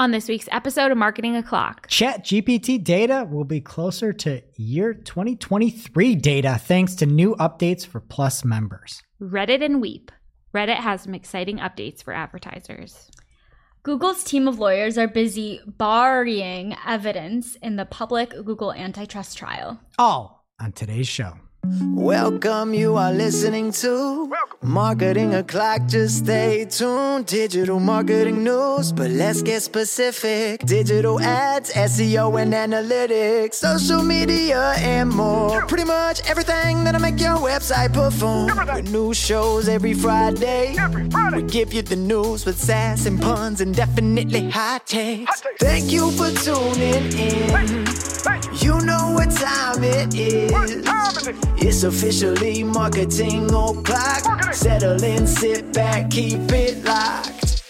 On this week's episode of Marketing O'Clock, ChatGPT data will be closer to year 2023 data thanks to new updates for Plus members. Reddit and Weep. Reddit has some exciting updates for advertisers. Google's team of lawyers are busy burying evidence in the public Google antitrust trial. All on today's show. Welcome, you are listening to Marketing O'Clock. Just stay tuned. Digital marketing news, but let's get specific. Digital ads, SEO and analytics, social media and more. Pretty much everything that'll make your website perform. With new shows every Friday. We give you the news with sass and puns and definitely hot takes. Thank you for tuning in. You know what time it is. It's officially Marketing O'Clock. Settle in, sit back, keep it locked.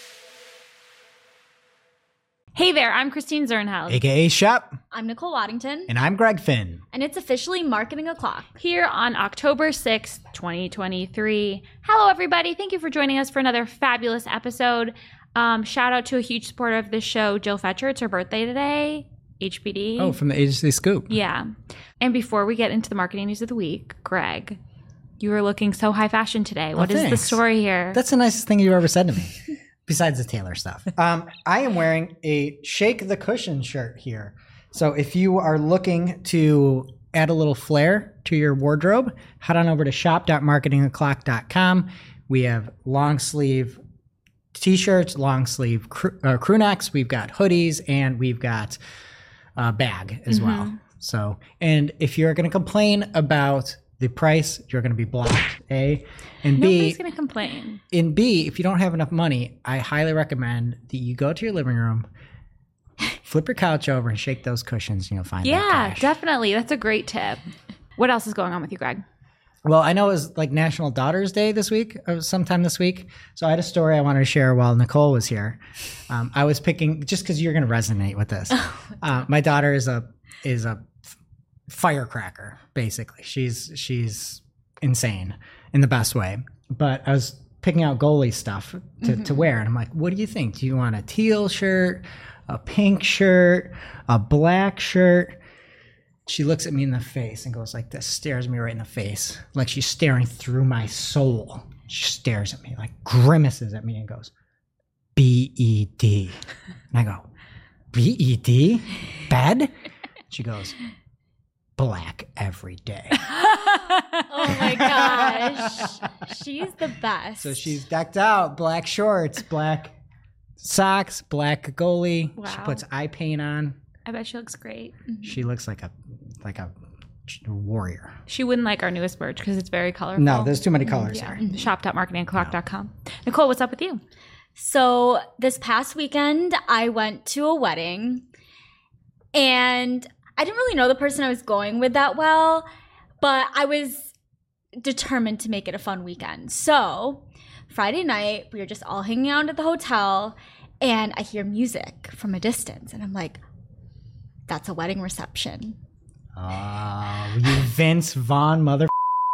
Hey there, I'm Christine Zernheld. AKA Shep. I'm Nicole Waddington. And I'm Greg Finn. And it's officially Marketing O'Clock. Here on October 6th, 2023. Hello, everybody. Thank you for joining us for another fabulous episode. Shout out to a huge supporter of this show, Jill Fetcher. It's her birthday today. HBD. Oh, from the Agency Scoop. Yeah. And before we get into the marketing news of the week, Greg, you were looking so high fashion today. What is the story here? That's the nicest thing you've ever said to me, besides the Taylor stuff. I am wearing a Shake the Cushion shirt here. So if you are looking to add a little flair to your wardrobe, head on over to shop.marketingoclock.com. We have long sleeve t-shirts, long sleeve crew necks. We've got hoodies, and we've got bag as well. So, and if you're going to complain about the price, you're going to be blocked, A. And B, nobody's going to complain. And B, if you don't have enough money, I highly recommend that you go to your living room, flip your couch over, and shake those cushions, and you'll find that cash. Definitely. That's a great tip. What else is going on with you, Greg? Well, I know it was like National Daughters Day this week, or sometime this week. So I had a story I wanted to share while Nicole was here. I was picking, just because you're going to resonate with this. My daughter is a firecracker, basically. She's insane in the best way. But I was picking out goalie stuff to wear, and I'm like, what do you think? Do you want a teal shirt, a pink shirt, a black shirt? She looks at me in the face and goes like this, stares me right in the face, like she's staring through my soul. She stares at me, like grimaces at me, and goes, B-E-D. And I go, B-E-D? Bed? She goes, black every day. Oh my gosh. She's the best. So she's decked out, black shorts, black socks, black goalie. Wow. She puts eye paint on. I bet she looks great. She looks like a warrior. She wouldn't like our newest merch because it's very colorful. No, there's too many colors here. Shop.marketingoclock.com. Nicole, what's up with you? So this past weekend, I went to a wedding, and I didn't really know the person I was going with that well, but I was determined to make it a fun weekend. So Friday night, we were just all hanging out at the hotel, and I hear music from a distance, and I'm like, that's a wedding reception. Oh, you Vince Vaughn mother.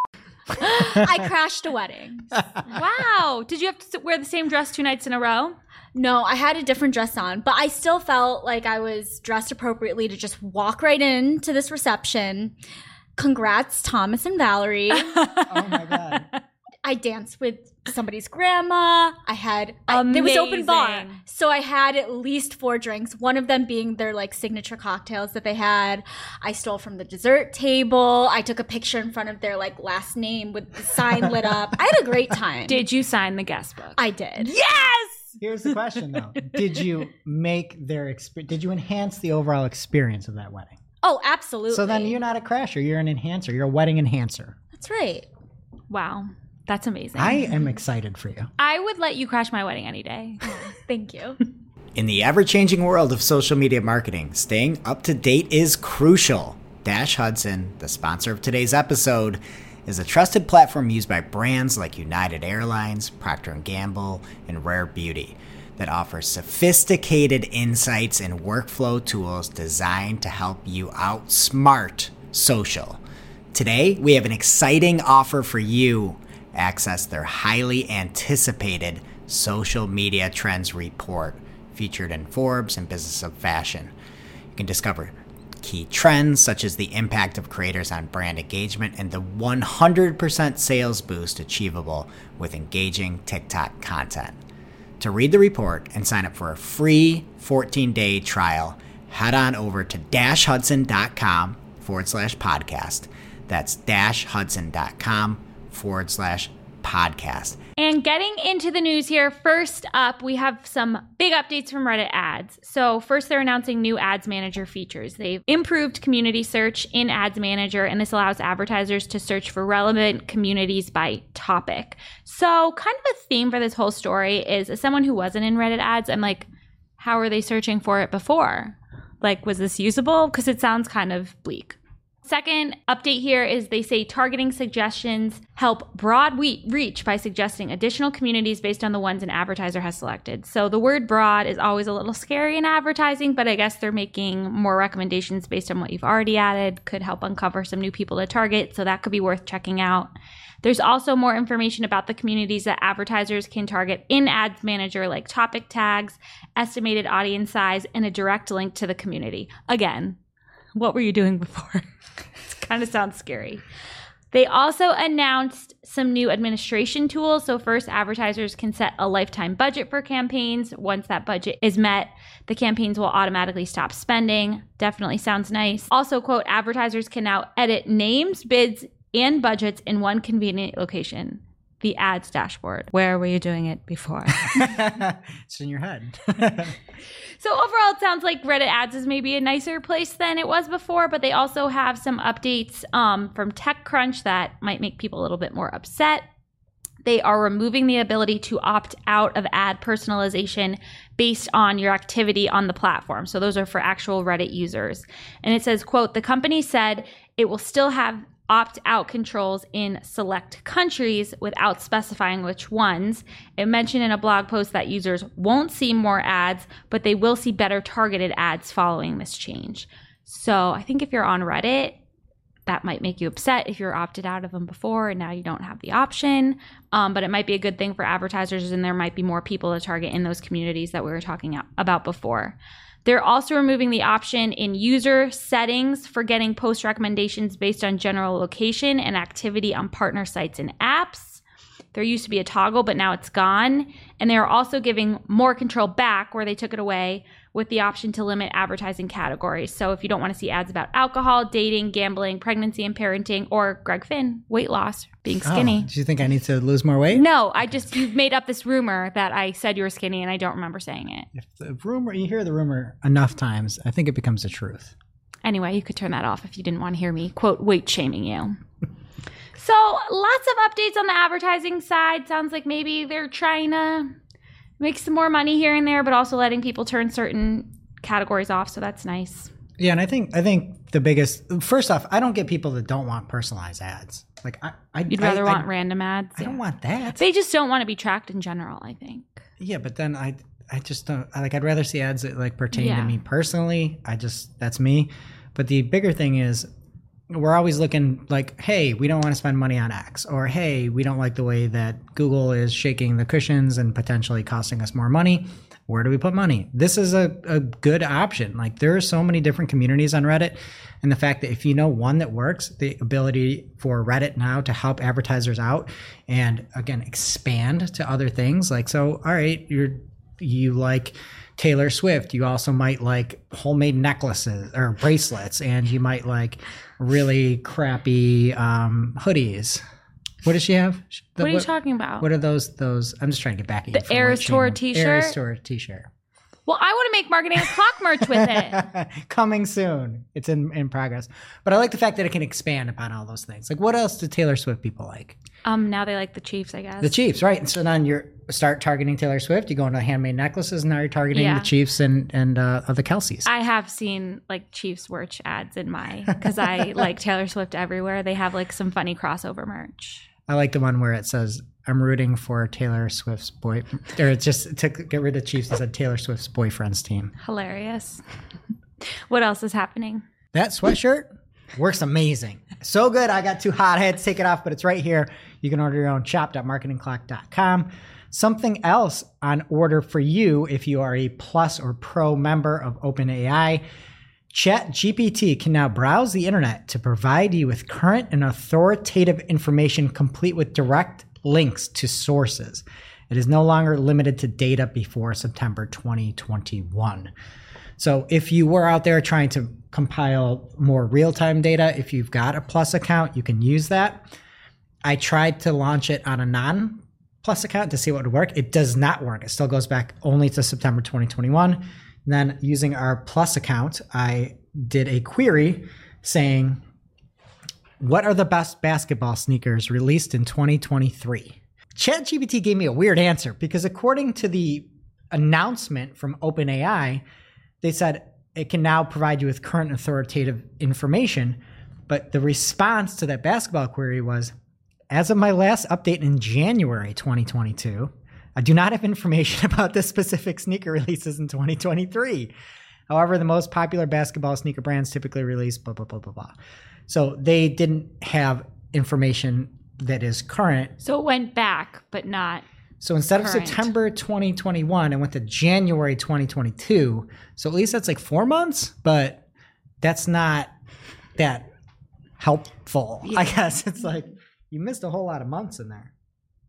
I crashed a wedding. Wow. Did you have to wear the same dress 2 nights in a row? No, I had a different dress on, but I still felt like I was dressed appropriately to just walk right into this reception. Congrats, Thomas and Valerie. Oh my God. I danced with somebody's grandma. It was open bar. So I had at least 4 drinks, one of them being their like signature cocktails that they had. I stole from the dessert table. I took a picture in front of their like last name with the sign lit up. I had a great time. Did you sign the guest book? I did. Yes! Here's the question though. Did you did you enhance the overall experience of that wedding? Oh, absolutely. So then you're not a crasher, you're an enhancer. You're a wedding enhancer. That's right. Wow. That's amazing. I am excited for you. I would let you crash my wedding any day. Thank you. In the ever-changing world of social media marketing, staying up to date is crucial. Dash Hudson, the sponsor of today's episode, is a trusted platform used by brands like United Airlines, Procter & Gamble, and Rare Beauty that offers sophisticated insights and workflow tools designed to help you outsmart social. Today, we have an exciting offer for you. Access their highly anticipated social media trends report featured in Forbes and Business of Fashion. You can discover key trends such as the impact of creators on brand engagement and the 100% sales boost achievable with engaging TikTok content. To read the report and sign up for a free 14-day trial, head on over to dashhudson.com/podcast. That's dashhudson.com/podcast. And getting into the news here, first up, we have some big updates from Reddit ads. So first, they're announcing new Ads Manager features. They've improved community search in Ads Manager, and this allows advertisers to search for relevant communities by topic. So kind of a theme for this whole story is, as someone who wasn't in Reddit ads, I'm like, how were they searching for it before? Like, was this usable? Because it sounds kind of bleak. Second update here is they say targeting suggestions help broad reach by suggesting additional communities based on the ones an advertiser has selected. So the word broad is always a little scary in advertising, but I guess they're making more recommendations based on what you've already added. Could help uncover some new people to target, so that could be worth checking out. There's also more information about the communities that advertisers can target in Ads Manager, like topic tags, estimated audience size, and a direct link to the community. Again, what were you doing before? It kind of sounds scary. They also announced some new administration tools. So first, advertisers can set a lifetime budget for campaigns. Once that budget is met, the campaigns will automatically stop spending. Definitely sounds nice. Also, quote, advertisers can now edit names, bids, and budgets in one convenient location, the ads dashboard. Where were you doing it before? It's in your head. So overall, it sounds like Reddit ads is maybe a nicer place than it was before, but they also have some updates from TechCrunch that might make people a little bit more upset. They are removing the ability to opt out of ad personalization based on your activity on the platform. So those are for actual Reddit users. And it says, quote, the company said it will still have opt-out controls in select countries without specifying which ones. It mentioned in a blog post that users won't see more ads, but they will see better targeted ads following this change. So I think if you're on Reddit, that might make you upset if you're opted out of them before and now you don't have the option. But it might be a good thing for advertisers, and there might be more people to target in those communities that we were talking about before. They're also removing the option in user settings for getting post recommendations based on general location and activity on partner sites and apps. There used to be a toggle, but now it's gone. And they're also giving more control back where they took it away with the option to limit advertising categories. So if you don't want to see ads about alcohol, dating, gambling, pregnancy and parenting, or Greg Finn, weight loss, being skinny. Do you think I need to lose more weight? No, you've made up this rumor that I said you were skinny and I don't remember saying it. If the rumor, you hear the rumor enough times, I think it becomes the truth. Anyway, you could turn that off if you didn't want to hear me, quote, weight shaming you. So lots of updates on the advertising side. Sounds like maybe they're trying to make some more money here and there, but also letting people turn certain categories off. So that's nice. Yeah, and I think the biggest, first off, I don't get people that don't want personalized ads. Like You'd rather want random ads. I don't want that. They just don't want to be tracked in general, I think. Yeah, but then I just don't, I'd rather see ads that like pertain to me personally. That's me. But the bigger thing is, we're always looking like, hey, we don't want to spend money on X, or hey, we don't like the way that Google is shaking the cushions and potentially costing us more money. Where do we put money? This is a good option. Like, there are so many different communities on Reddit, and the fact that if you know one that works, the ability for Reddit now to help advertisers out and again expand to other things. Like, so all right, you like Taylor Swift, you also might like homemade necklaces or bracelets, and you might like really crappy hoodies. What does she have? What are you talking about? What are those? I'm just trying to get back at you. The Eras Tour t-shirt? Eras Tour t-shirt. Well, I want to make Marketing O'Clock merch with it. Coming soon. It's in progress. But I like the fact that it can expand upon all those things. Like, what else do Taylor Swift people like? Now they like the Chiefs, I guess. The Chiefs, right. And so then you start targeting Taylor Swift. You go into handmade necklaces, and now you're targeting the Chiefs and the Kelseys. I have seen like Chiefs merch ads in because I like Taylor Swift everywhere. They have like some funny crossover merch. I like the one where it says, I'm rooting for Taylor Swift's boy, or it's just to get rid of Chiefs, it said Taylor Swift's boyfriend's team. Hilarious. What else is happening? That sweatshirt works amazing. So good. I got too hot. I had to take it off, but it's right here. You can order your own shop.marketingclock.com. Something else on order for you if you are a Plus or Pro member of OpenAI. ChatGPT can now browse the internet to provide you with current and authoritative information complete with direct links to sources. It is no longer limited to data before September 2021. So if you were out there trying to compile more real-time data, if you've got a Plus account, you can use that. I tried to launch it on a non-Plus account to see what would work. It does not work. It still goes back only to September 2021. And then using our Plus account, I did a query saying, what are the best basketball sneakers released in 2023? ChatGPT gave me a weird answer because according to the announcement from OpenAI, they said it can now provide you with current authoritative information. But the response to that basketball query was, as of my last update in January 2022, I do not have information about the specific sneaker releases in 2023. However, the most popular basketball sneaker brands typically release blah, blah, blah, blah, blah. So they didn't have information that is current. So it went back, but not. So instead current. of September 2021, it went to January 2022. So at least that's like 4 months, but that's not that helpful. I guess it's like you missed a whole lot of months in there.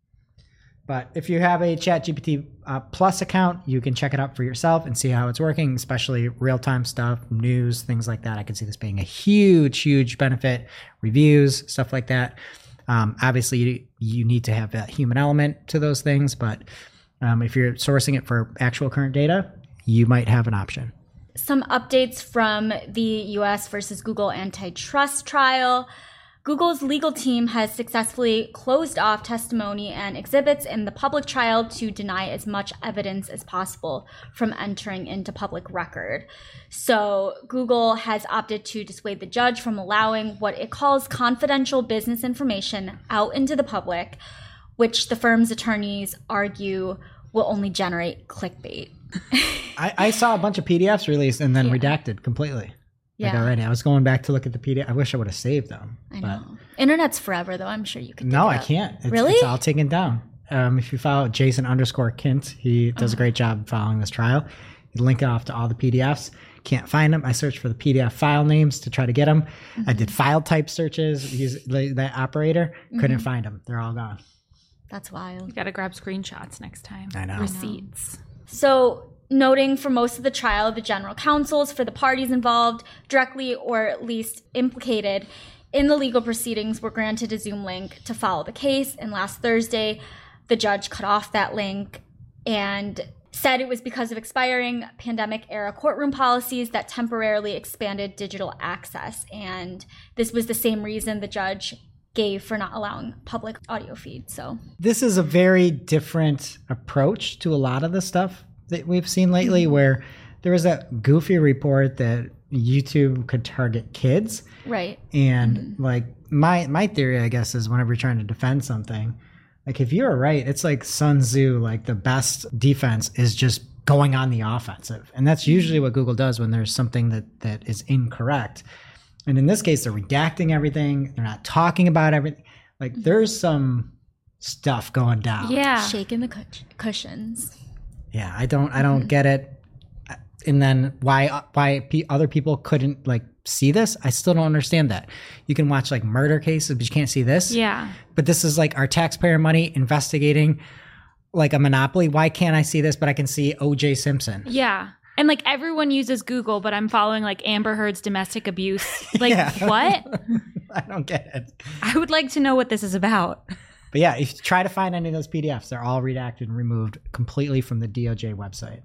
But if you have a ChatGPT Plus account, you can check it out for yourself and see how it's working, especially real-time stuff, news, things like that. I can see this being a huge, huge benefit, reviews, stuff like that. Obviously, you need to have that human element to those things, but if you're sourcing it for actual current data, you might have an option. Some updates from the US versus Google antitrust trial. Google's legal team has successfully closed off testimony and exhibits in the public trial to deny as much evidence as possible from entering into public record. So Google has opted to dissuade the judge from allowing what it calls confidential business information out into the public, which the firm's attorneys argue will only generate clickbait. I saw a bunch of PDFs released and then redacted completely. Like already. I was going back to look at the PDF. I wish I would have saved them. I know. Internet's forever, though. I'm sure you could. No, I can't. Really? It's all taken down. If you follow Jason_Kint, he does a great job following this trial. You link it off to all the PDFs. Can't find them. I searched for the PDF file names to try to get them. I did file type searches. Use that operator. Couldn't find them. They're all gone. That's wild. You got to grab screenshots next time. I know. Receipts. So, noting for most of the trial, the general counsels for the parties involved, directly or at least implicated in the legal proceedings, were granted a Zoom link to follow the case. And last Thursday, the judge cut off that link and said it was because of expiring pandemic-era courtroom policies that temporarily expanded digital access. And this was the same reason the judge gave for not allowing public audio feeds. So this is a very different approach to a lot of the stuff that we've seen lately, where there was that goofy report that YouTube could target kids. Right. And like my theory, I guess, is whenever you're trying to defend something, like if you're right, it's like Sun Tzu, like the best defense is just going on the offensive. And that's usually what Google does when there's something that is incorrect. And in this case, they're redacting everything. They're not talking about everything. Like there's some stuff going down. Yeah. Shaking the cushions. Yeah, I don't get it. And then why other people couldn't like see this? I still don't understand that. You can watch like murder cases, but you can't see this. Yeah. But this is like our taxpayer money investigating like a monopoly. Why can't I see this, but I can see O.J. Simpson? Yeah. And like everyone uses Google, but I'm following like Amber Heard's domestic abuse. Like Yeah. what? I don't get it. I would like to know what this is about. But yeah, if you try to find any of those PDFs, they're all redacted and removed completely from the DOJ website.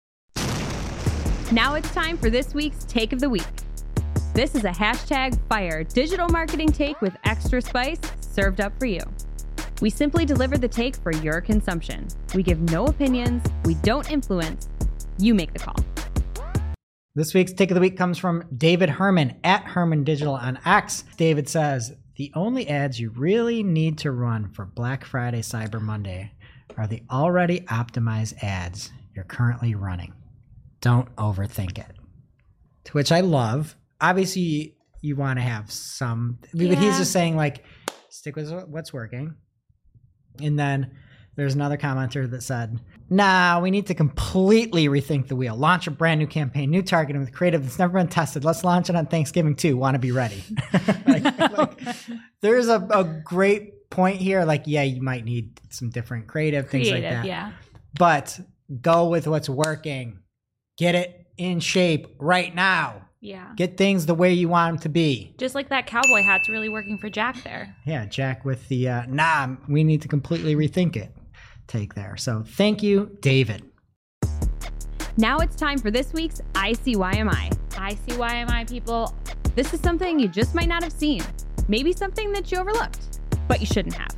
Now it's time for this week's Take of the Week. This is a #fire digital marketing take with extra spice served up for you. We simply deliver the take for your consumption. We give no opinions. We don't influence. You make the call. This week's Take of the Week comes from David Herman at Herman Digital on X. David says, the only ads you really need to run for Black Friday, Cyber Monday are the already optimized ads you're currently running. Don't overthink it. To which I love. Obviously, you want to have some, but he's just saying like, stick with what's working. And then There's another commenter that said, nah, we need to completely rethink the wheel. Launch a brand new campaign, new targeting with creative that's never been tested. Let's launch it on Thanksgiving too. Want to be ready. There's a great point here. Like, yeah, you might need some different creative things like that. Yeah. But go with what's working. Get it in shape right now. Yeah. Get things the way you want them to be. Just like that cowboy hat's really working for Jack there. Yeah, Jack with the, we need to completely rethink it take there. So thank you, David. Now it's time for this week's ICYMI. ICYMI, people. This is something you just might not have seen. Maybe something that you overlooked, but you shouldn't have.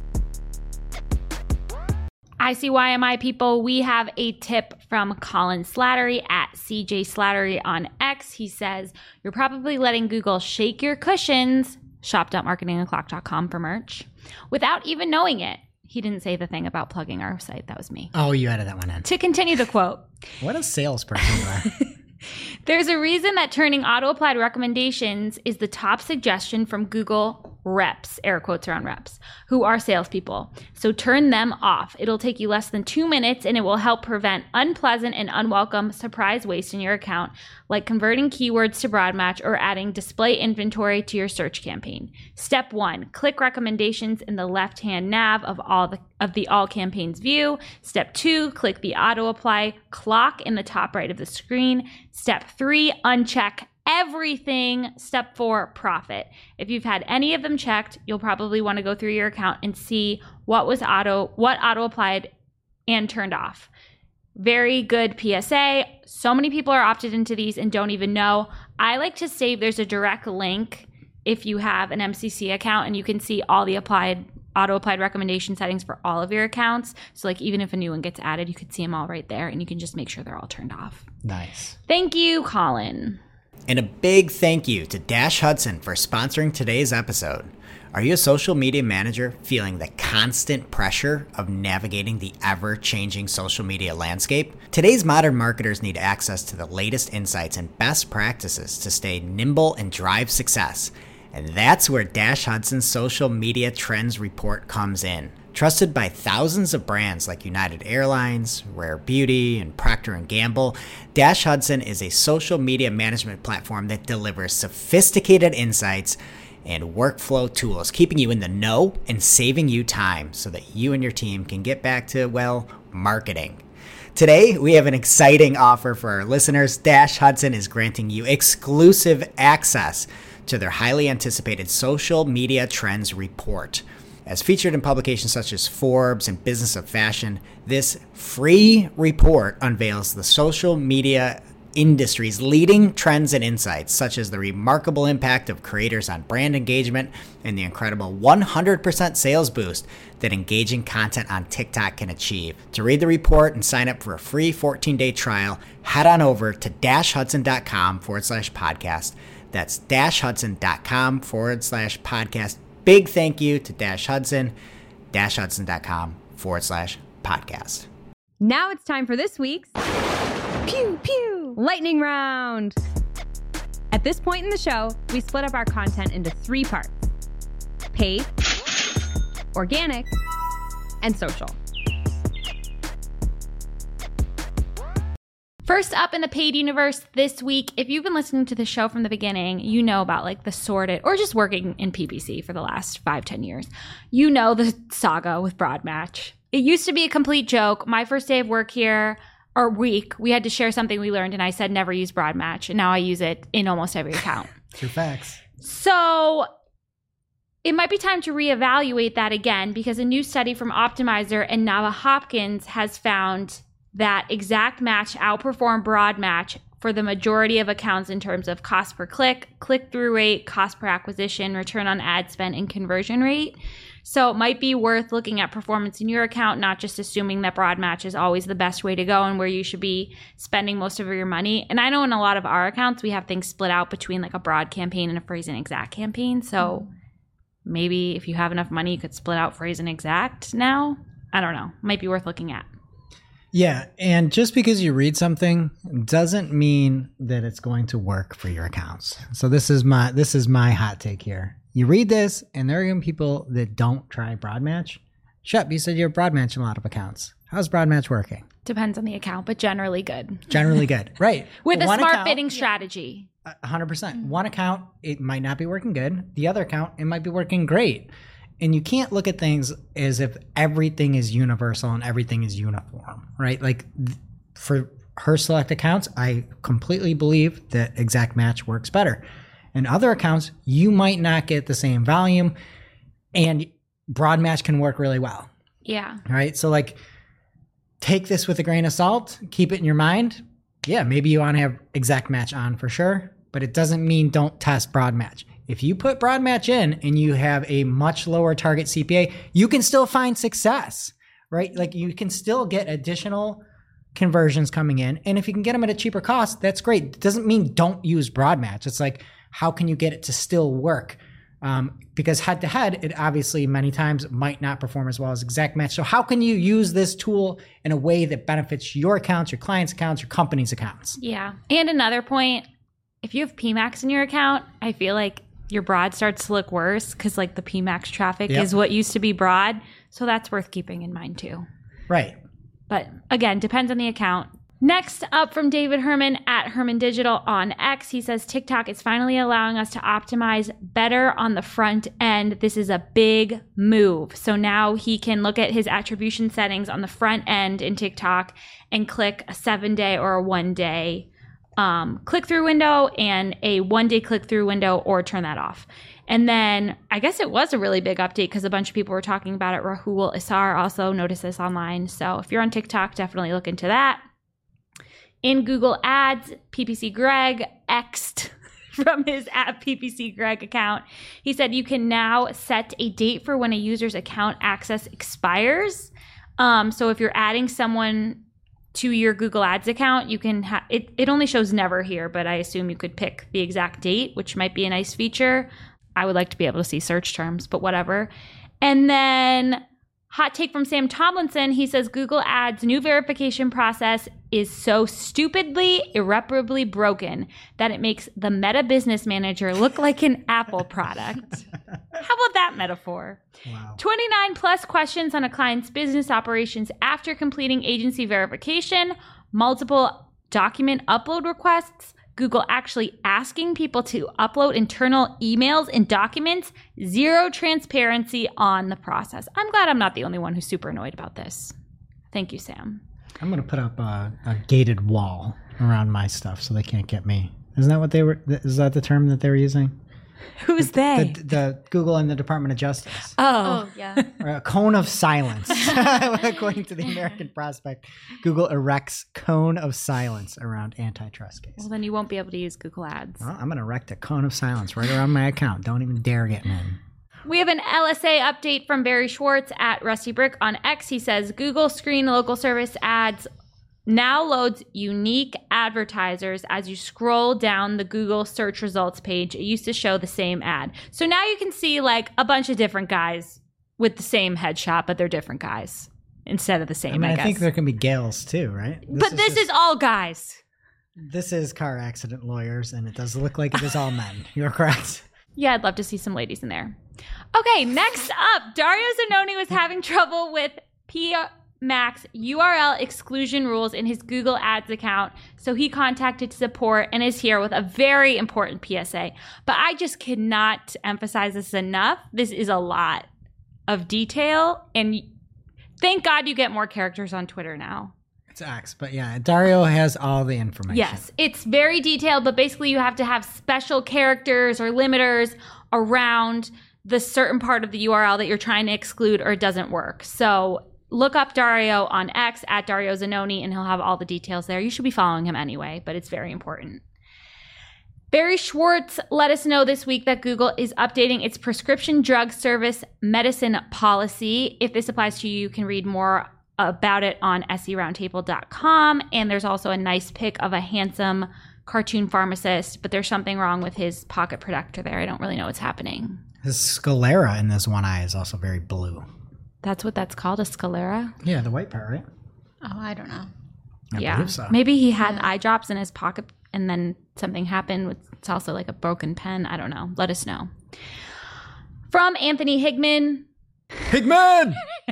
ICYMI, people, we have a tip from Colin Slattery at CJ Slattery on X. He says, you're probably letting Google shake your cushions, shop.marketingoclock.com for merch, without even knowing it. He didn't say the thing about plugging our site. That was me. Oh, you added that one in. To continue the quote. What a salesperson you are. There's a reason that turning auto-applied recommendations is the top suggestion from Google reps, air quotes around reps, who are salespeople. So turn them off. It'll take you less than 2 minutes, and it will help prevent unpleasant and unwelcome surprise waste in your account, like converting keywords to broad match or adding display inventory to your search campaign. Step 1, click recommendations in the left-hand nav of the all campaigns view. Step 2, click the auto apply clock in the top right of the screen. Step 3, uncheck everything. Step 4, profit. If you've had any of them checked, you'll probably want to go through your account and see what auto applied and turned off. Very good PSA. So many people are opted into these and don't even know. I like to save, there's a direct link if you have an MCC account, and you can see all the auto applied recommendation settings for all of your accounts. So like even if a new one gets added, you could see them all right there, and you can just make sure they're all turned off. Nice. Thank you, Colin. And a big thank you to Dash Hudson for sponsoring today's episode. Are you a social media manager feeling the constant pressure of navigating the ever-changing social media landscape? Today's modern marketers need access to the latest insights and best practices to stay nimble and drive success. And that's where Dash Hudson's Social Media Trends Report comes in. Trusted by thousands of brands like United Airlines, Rare Beauty, and Procter & Gamble, Dash Hudson is a social media management platform that delivers sophisticated insights and workflow tools, keeping you in the know and saving you time so that you and your team can get back to, well, marketing. Today, we have an exciting offer for our listeners. Dash Hudson is granting you exclusive access to their highly anticipated Social Media Trends Report. As featured in publications such as Forbes and Business of Fashion, this free report unveils the social media industry's leading trends and insights, such as the remarkable impact of creators on brand engagement and the incredible 100% sales boost that engaging content on TikTok can achieve. To read the report and sign up for a free 14-day trial, head on over to dashhudson.com/podcast. That's dashhudson.com/podcast. Big thank you to Dash Hudson, dashhudson.com/podcast. Now it's time for this week's Pew Pew Lightning Round. At this point in the show, we split up our content into 3 parts: paid, organic, and social. First up in the paid universe this week, if you've been listening to the show from the beginning, you know about like the sorted, or just working in PPC for the last 5-10 years. You know the saga with Broadmatch. It used to be a complete joke. My first day of work here, or week, we had to share something we learned, and I said never use Broadmatch, and now I use it in almost every account. True facts. So it might be time to reevaluate that again, because a new study from Optimizer and Nava Hopkins has found that Exact Match outperform Broad Match for the majority of accounts in terms of cost per click, click-through rate, cost per acquisition, return on ad spend, and conversion rate. So it might be worth looking at performance in your account, not just assuming that Broad Match is always the best way to go and where you should be spending most of your money. And I know in a lot of our accounts, we have things split out between like a broad campaign and a phrase and exact campaign. So maybe if you have enough money, you could split out phrase and exact now. I don't know. Might be worth looking at. Yeah, and just because you read something doesn't mean that it's going to work for your accounts. So this is my hot take here. You read this, and there are going to be people that don't try Broadmatch, Shep, you said you're Broadmatch in a lot of accounts. How's Broadmatch working? Depends on the account, but generally good. Generally good. Right. With a One smart account- bidding strategy. 100%. One account, it might not be working good. The other account, it might be working great. And you can't look at things as if everything is universal and everything is uniform, right? Like for her select accounts, I completely believe that Exact Match works better. In other accounts, you might not get the same volume, and Broadmatch can work really well, Yeah. right? So like, take this with a grain of salt, keep it in your mind. Yeah, maybe you want to have Exact Match on for sure, but it doesn't mean don't test Broadmatch. If you put Broadmatch in and you have a much lower target CPA, you can still find success, right? Like you can still get additional conversions coming in. And if you can get them at a cheaper cost, that's great. It doesn't mean don't use Broadmatch. It's like, how can you get it to still work? Because head to head, it obviously many times might not perform as well as Exact Match. So how can you use this tool in a way that benefits your accounts, your clients' accounts, your company's accounts? Yeah. And another point, if you have PMAX in your account, I feel like your broad starts to look worse because like the PMAX traffic is what used to be broad. So that's worth keeping in mind too. Right. But again, depends on the account. Next up from David Herman at Herman Digital on X, he says TikTok is finally allowing us to optimize better on the front end. This is a big move. So now he can look at his attribution settings on the front end in TikTok and click a 7-day or a 1-day click-through window and a 1-day click-through window, or turn that off. And then I guess it was a really big update because a bunch of people were talking about it. Rahul Isar also noticed this online. So if you're on TikTok, definitely look into that. In Google Ads, PPC Greg X'd from his at PPC Greg account. He said you can now set a date for when a user's account access expires. So if you're adding someone to your Google Ads account, you can it only shows never here, but I assume you could pick the exact date, which might be a nice feature. I would like to be able to see search terms, but whatever. And then hot take from Sam Tomlinson. He says Google Ads' new verification process is so stupidly, irreparably broken that it makes the Meta Business Manager look like an Apple product. How about that metaphor? Wow. 29 plus questions on a client's business operations after completing agency verification, multiple document upload requests, Google actually asking people to upload internal emails and documents, zero transparency on the process. I'm glad I'm not the only one who's super annoyed about this. Thank you, Sam. I'm going to put up a gated wall around my stuff so they can't get me. Isn't that what they were? Is that the term that they were using? Who's they? The Google and the Department of Justice. Oh, yeah. Or a cone of silence. According to the American Prospect, Google erects cone of silence around antitrust cases. well, then you won't be able to use Google Ads. Well, I'm going to erect a cone of silence right around my account. Don't even dare get in. We have an LSA update from Barry Schwartz at Rusty Brick on X. He says Google Screen Local Service Ads now loads unique advertisers as you scroll down the Google search results page. It used to show the same ad. So now you can see like a bunch of different guys with the same headshot, but they're different guys instead of the same, I guess. I think there can be gals too, right? This is all guys. This is car accident lawyers, and it does look like it is all men. You're correct. Yeah, I'd love to see some ladies in there. Okay, next up, Dario Zanoni was having trouble with PMAX URL exclusion rules in his Google Ads account, so he contacted support and is here with a very important PSA. But I just cannot emphasize this enough. This is a lot of detail, and thank God you get more characters on Twitter now. It's X, but yeah, Dario has all the information. Yes, it's very detailed, but basically you have to have special characters or limiters around the certain part of the URL that you're trying to exclude or it doesn't work. So look up Dario on X at Dario Zanoni and he'll have all the details there. You should be following him anyway, but it's very important. Barry Schwartz let us know this week that Google is updating its prescription drug service medicine policy. If this applies to you, you can read more about it on seroundtable.com. And there's also a nice pic of a handsome cartoon pharmacist, but there's something wrong with his pocket protector there. I don't really know what's happening. His sclera in this one eye is also very blue. That's what that's called, a sclera? Yeah, the white part, right? Oh, I don't know. I believe so. Maybe he had eye drops in his pocket and then something happened. It's also like a broken pen. I don't know. Let us know. From Anthony Higman. Higman!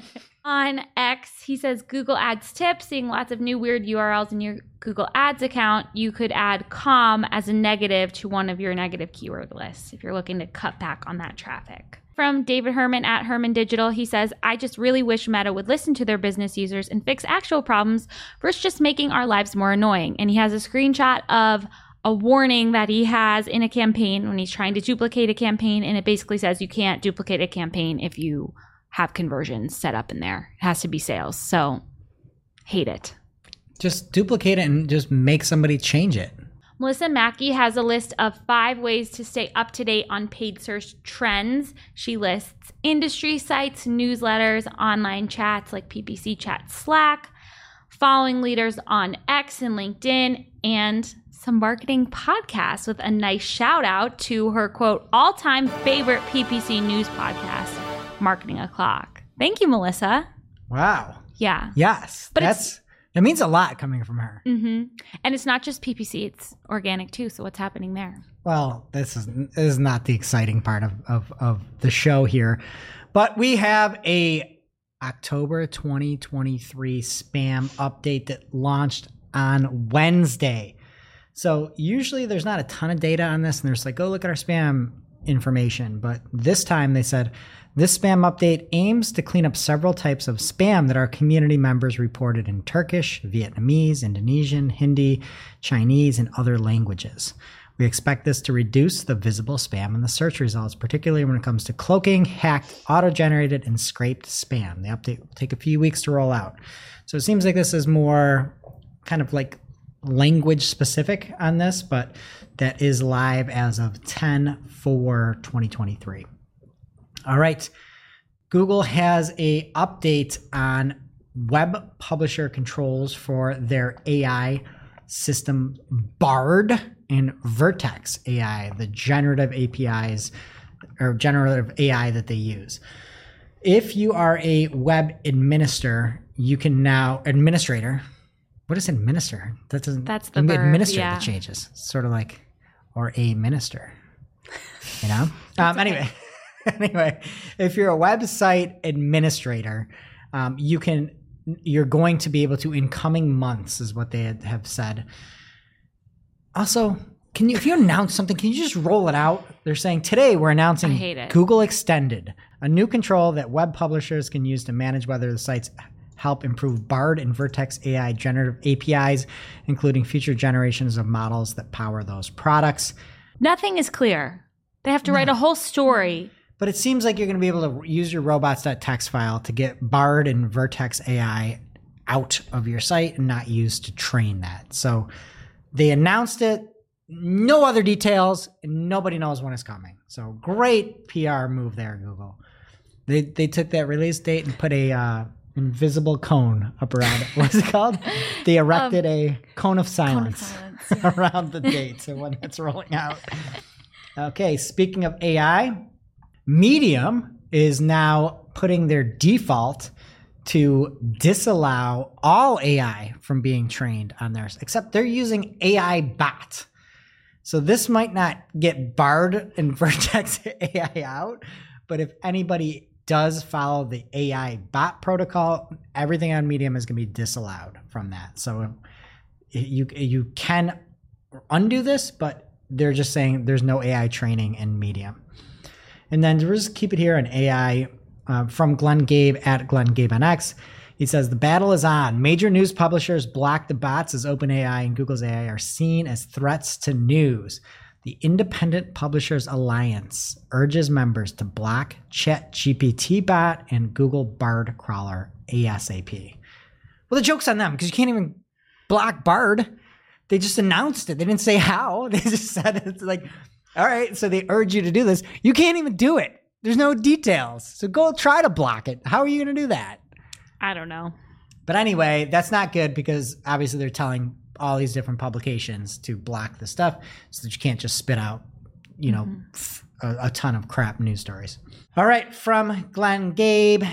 On X, he says Google Ads tip, seeing lots of new weird URLs in your Google Ads account, you could add com as a negative to one of your negative keyword lists if you're looking to cut back on that traffic. From David Herman at Herman Digital, he says, I just really wish Meta would listen to their business users and fix actual problems versus just making our lives more annoying. And he has a screenshot of a warning that he has in a campaign when he's trying to duplicate a campaign, and it basically says you can't duplicate a campaign if you have conversions set up in there. It has to be sales. So, hate it. Just duplicate it and just make somebody change it. Melissa Mackey has a list of 5 ways to stay up to date on paid search trends. She lists industry sites, newsletters, online chats like PPC Chat Slack, following leaders on X and LinkedIn, and some marketing podcasts with a nice shout out to her, quote, all-time favorite PPC news podcast, Marketing O'Clock. Thank you, Melissa. Wow. Yeah. Yes. But it means a lot coming from her. Mm-hmm. And it's not just PPC, it's organic too. So what's happening there? Well, this is not the exciting part of the show here. But we have a October 2023 spam update that launched on Wednesday. So usually there's not a ton of data on this, and there's like, go look at our spam information. But this time they said, this spam update aims to clean up several types of spam that our community members reported in Turkish, Vietnamese, Indonesian, Hindi, Chinese, and other languages. We expect this to reduce the visible spam in the search results, particularly when it comes to cloaking, hacked, auto-generated, and scraped spam. The update will take a few weeks to roll out. So it seems like this is more kind of like language specific on this, but that is live as of 10/4/2023. All right. Google has a update on web publisher controls for their AI system Bard and Vertex AI, the generative APIs or generative AI that they use. If you are a web administrator, you can now What is administer? That's the verb, administer the changes. Sort of like, or a minister, you know? Anyway, if you're a website administrator, you're going to be able to, in coming months, is what they have said. Also, if you announce something, can you just roll it out? They're saying today we're announcing Google Extended, a new control that web publishers can use to manage whether the sites help improve Bard and Vertex AI generative APIs, including future generations of models that power those products. Nothing is clear. They have to write a whole story. But it seems like you're going to be able to use your robots.txt file to get Bard and Vertex AI out of your site and not used to train that. So they announced it, no other details, and nobody knows when it's coming. So great PR move there, Google. They took that release date and put a invisible cone up around it. What's it called? They erected a cone of silence, around the date, so when it's rolling out. Okay, speaking of AI, Medium is now putting their default to disallow all AI from being trained on theirs, except they're using AI bot. So this might not get Bard and Vertex AI out, but if anybody does follow the AI bot protocol, everything on Medium is going to be disallowed from that. So you can undo this, but they're just saying there's no AI training in Medium. And then to just keep it here on AI, from Glenn Gabe at Glenn Gabe on X, he says, the battle is on. Major news publishers block the bots as OpenAI and Google's AI are seen as threats to news. The Independent Publishers Alliance urges members to block ChatGPT bot and Google Bard crawler ASAP. Well, the joke's on them because you can't even block Bard. They just announced it. They didn't say how. They just said it's like, all right, so they urge you to do this. You can't even do it. There's no details. So go try to block it. How are you going to do that? I don't know. But anyway, that's not good because obviously they're telling all these different publications to block the stuff so that you can't just spit out, a ton of crap news stories. All right, from Glenn Gabe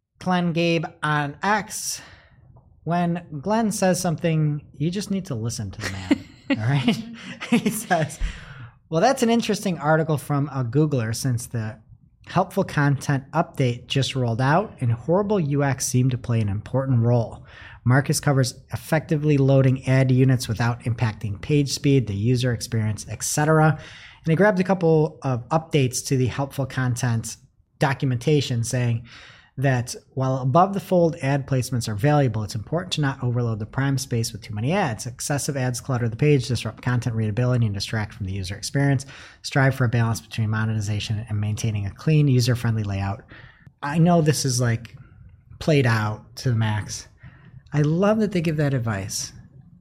on X. When Glenn says something, you just need to listen to the man, all right? He says, well, that's an interesting article from a Googler since the helpful content update just rolled out, and horrible UX seemed to play an important role. Marcus covers effectively loading ad units without impacting page speed, the user experience, etc. And he grabbed a couple of updates to the helpful content documentation saying that while above the fold ad placements are valuable, it's important to not overload the prime space with too many ads. Excessive ads clutter the page, disrupt content readability, and distract from the user experience. Strive for a balance between monetization and maintaining a clean, user-friendly layout. I know this is like played out to the max. I love that they give that advice.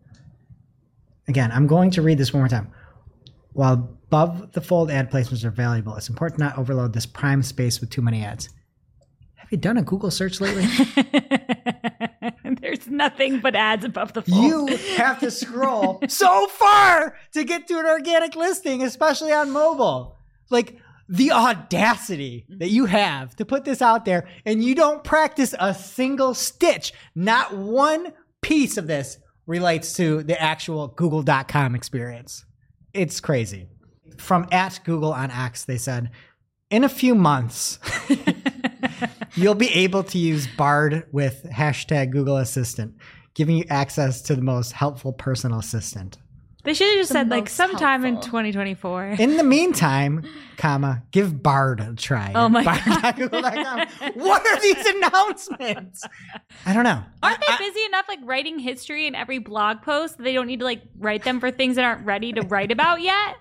Again, I'm going to read this one more time. While above the fold ad placements are valuable, it's important to not overload this prime space with too many ads. Have you done a Google search lately? There's nothing but ads above the fold. You have to scroll so far to get to an organic listing, especially on mobile. Like the audacity that you have to put this out there and you don't practice a single stitch. Not one piece of this relates to the actual Google.com experience. It's crazy. From @Google on X, they said, in a few months, you'll be able to use Bard with #Google Assistant, giving you access to the most helpful personal assistant. They should have just said like most sometime in helpful. 2024. In the meantime, give Bard a try. Oh my Bard.google.com. What are these announcements? I don't know. Aren't they busy enough like writing history in every blog post that they don't need to like write them for things that aren't ready to write about yet?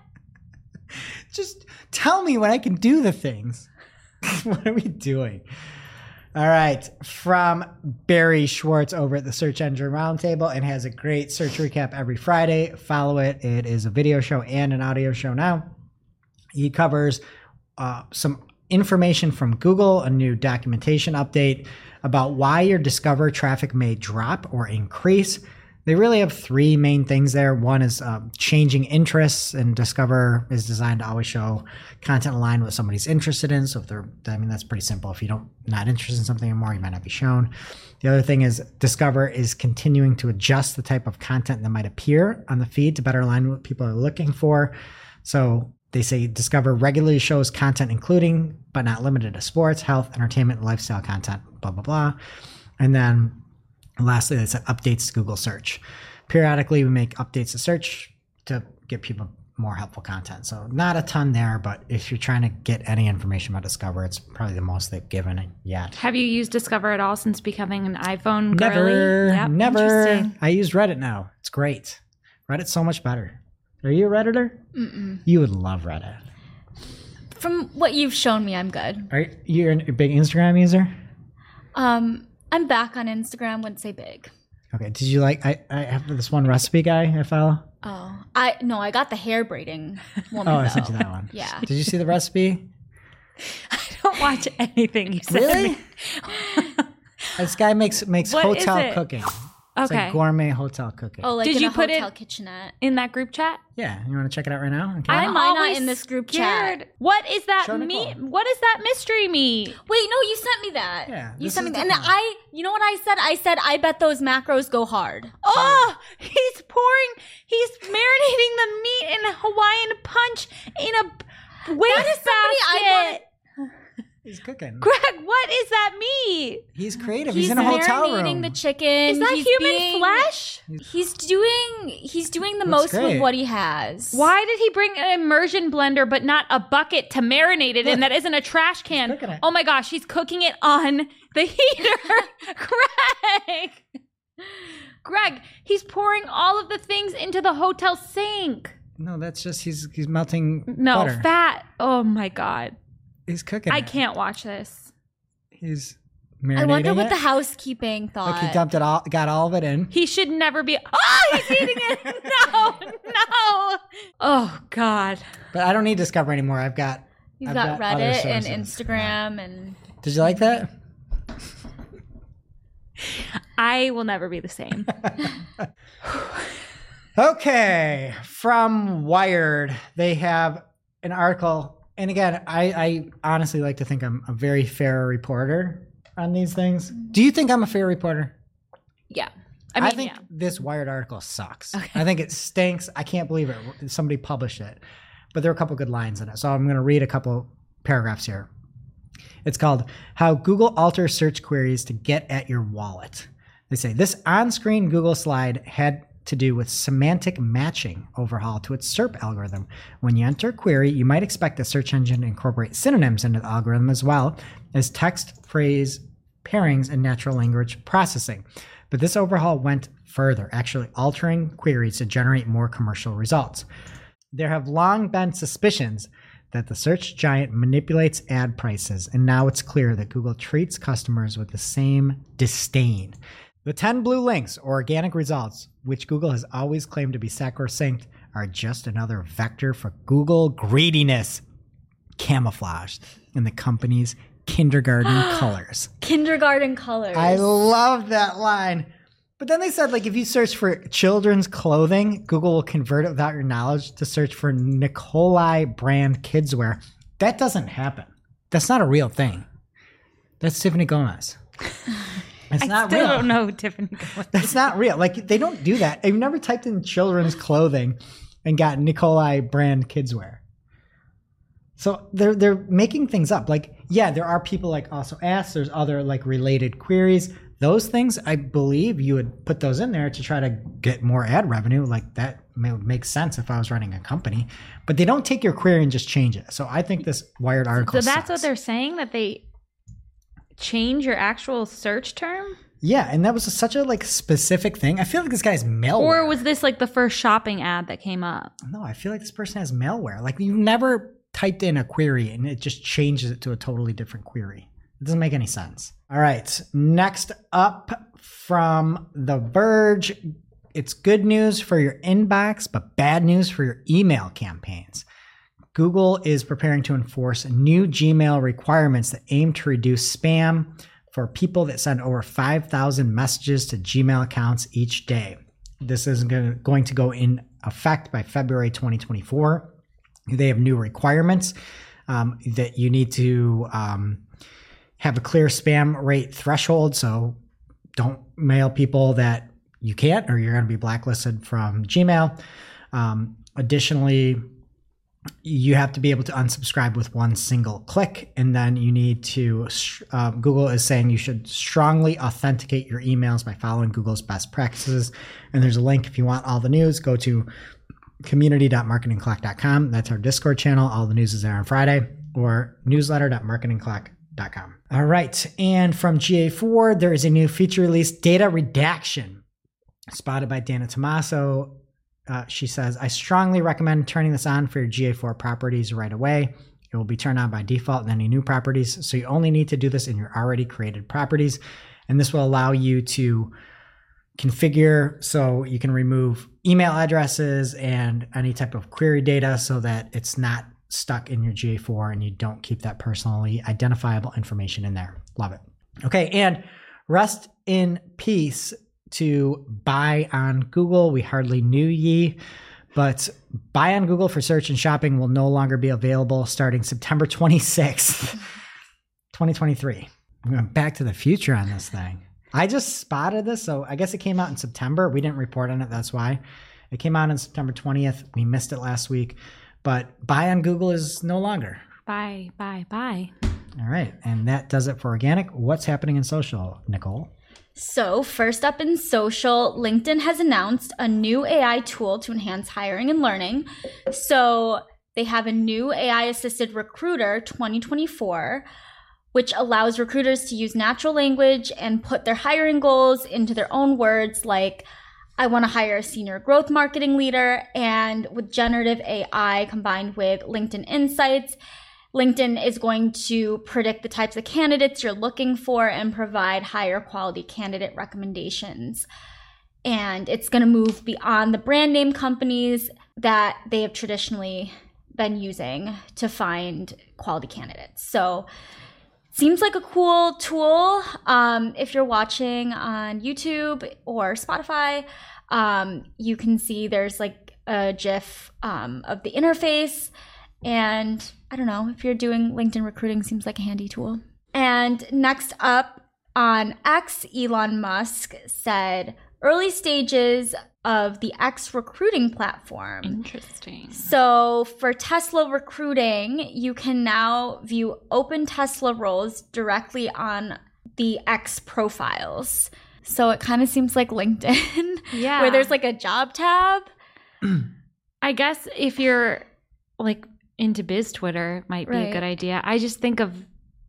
Just tell me when I can do the things. What are we doing? All right. From Barry Schwartz over at the Search Engine Roundtable, and has a great search recap every Friday. Follow it. It is a video show and an audio show now. He covers some information from Google, a new documentation update about why your Discover traffic may drop or increase. They really have three main things there. One is changing interests, and Discover is designed to always show content aligned with somebody's interested in. So if that's pretty simple. If you not interested in something anymore, you might not be shown. The other thing is Discover is continuing to adjust the type of content that might appear on the feed to better align with what people are looking for. So they say Discover regularly shows content including, but not limited to, sports, health, entertainment, and lifestyle content, blah, blah, blah. And then lastly, they said updates to Google search. Periodically, we make updates to search to get people more helpful content. So not a ton there, but if you're trying to get any information about Discover, it's probably the most they've given yet. Have you used Discover at all since becoming an iPhone Never, girly? Yep, never. interesting. I use Reddit now. It's great. Reddit's so much better. Are you a Redditor? Mm-mm. You would love Reddit. From what you've shown me, I'm good. Are you a big Instagram user? I'm back on Instagram. Wouldn't say big. Okay. Did you like? I have this one recipe guy I follow. Oh, I got the hair braiding woman. Oh, I though. sent you that one. Yeah. Did you see the recipe? I don't watch anything you said. Really? This guy makes What is hotel it? cooking. It's Okay. like gourmet hotel cooking. Oh, like Did in you a put hotel it- kitchenette. In that group chat? Yeah. You want to check it out right now? Okay. Why I'm am I not always in this group scared. chat? What is that Show meat? Nicole. What is that mystery meat? Wait, no, you sent me that. Yeah, You this sent me is that. And different. you know what I said? I said, I bet those macros go hard. Oh, he's marinating the meat in a Hawaiian punch in a waste That is somebody I basket. He's cooking. Greg, what is that meat? He's creative. He's He's in a hotel marinating room. the chicken. Is that He's human being- flesh? He's doing the Looks most great. with what he has. Why did he bring an immersion blender but not a bucket to marinate it in Look. that isn't a trash can? cooking it. Oh my gosh, he's cooking it on the heater. Greg, he's pouring all of the things into the hotel sink. No, that's just he's melting No, butter. fat. Oh my God. He's cooking. I it. can't watch this. He's marinating I wonder what it. the housekeeping thought. Like he dumped it all, got all of it in. He should never be. Oh, he's eating it. No. Oh, God. But I don't need Discover anymore. I've got He's I've got got other Reddit and sources. Instagram and Did you like that? I will never be the same. Okay. From Wired, they have an article. And again, I honestly like to think I'm a very fair reporter on these things. Do you think I'm a fair reporter? Yeah. I, I mean, think yeah. this Wired article sucks. I think it stinks. I can't believe it. Somebody published it. But there are a couple good lines in it. So I'm going to read a couple paragraphs here. It's called How Google Alters Search Queries to Get at Your Wallet. They say this on-screen Google slide had to do with semantic matching overhaul to its SERP algorithm. When you enter a query, you might expect the search engine to incorporate synonyms into the algorithm as well as text, phrase, pairings, and natural language processing. But this overhaul went further, actually altering queries to generate more commercial results. There have long been suspicions that the search giant manipulates ad prices, and now it's clear that Google treats customers with the same disdain. The 10 blue links, or organic results, which Google has always claimed to be sacrosanct, are just another vector for Google greediness, camouflaged in the company's kindergarten colors. Kindergarten colors. I love that line. But then they said, like, if you search for children's clothing, Google will convert it without your knowledge to search for Nikolai brand kidswear. That doesn't happen. That's not a real thing. That's Tiffany Gomez. It's not real. I still don't know Tiffany. That's not real. Like, they don't do that. I've never typed in children's clothing and got Nikolai brand kidswear. So they're making things up. Like, yeah, there are people like Also Ask. There's other like related queries. Those things, I believe you would put those in there to try to get more ad revenue. Like that would make sense if I was running a company. But they don't take your query and just change it. So I think this Wired article So that's sucks. what they're saying, that they change your actual search term? Yeah, and that was such a like specific thing. I feel like this guy's malware. Or was this like the first shopping ad that came up? No, I feel like this person has malware. Like you've never typed in a query and it just changes it to a totally different query. It doesn't make any sense. All right, next up from The Verge, it's good news for your inbox, but bad news for your email campaigns. Google is preparing to enforce new Gmail requirements that aim to reduce spam for people that send over 5,000 messages to Gmail accounts each day. This is going to go in effect by February 2024. They have new requirements that you need to have a clear spam rate threshold. So don't mail people that you can't, or you're going to be blacklisted from Gmail. Additionally, you have to be able to unsubscribe with one single click. And then you need to, Google is saying you should strongly authenticate your emails by following Google's best practices. And there's a link if you want all the news, go to community.marketingclock.com. That's our Discord channel. All the news is there on Friday, or newsletter.marketingclock.com. All right. And from GA4, there is a new feature release, data redaction, spotted by Dana Tomaso. She says, I strongly recommend turning this on for your GA4 properties right away. It will be turned on by default in any new properties. So you only need to do this in your already created properties. And this will allow you to configure so you can remove email addresses and any type of query data so that it's not stuck in your GA4 and you don't keep that personally identifiable information in there. Love it. Okay. And rest in peace to Buy on Google. We hardly knew ye, but Buy on Google for search and shopping will no longer be available starting September 26th, 2023. I'm going back to the future on this thing. I just spotted this, so I guess it came out in September. We didn't report on it, that's why. It came out on September 20th. We missed it last week, but Buy on Google is no longer. Bye. All right, and that does it for organic. What's happening in social, Nicole? So first up in social, LinkedIn has announced a new AI tool to enhance hiring and learning. So they have a new AI-assisted recruiter 2024, which allows recruiters to use natural language and put their hiring goals into their own words, like, I want to hire a senior growth marketing leader. And with generative AI combined with LinkedIn Insights, LinkedIn is going to predict the types of candidates you're looking for and provide higher quality candidate recommendations. And it's going to move beyond the brand name companies that they have traditionally been using to find quality candidates. So seems like a cool tool. If you're watching on YouTube or Spotify, you can see there's like a GIF of the interface. And I don't know, if you're doing LinkedIn recruiting, seems like a handy tool. And next up on X, Elon Musk said early stages of the X recruiting platform. Interesting. So for Tesla recruiting, you can now view open Tesla roles directly on the X profiles. So it kind of seems like LinkedIn, Yeah. where there's like a job tab. I guess if you're like into biz Twitter, it might be a Right. good idea. I just think of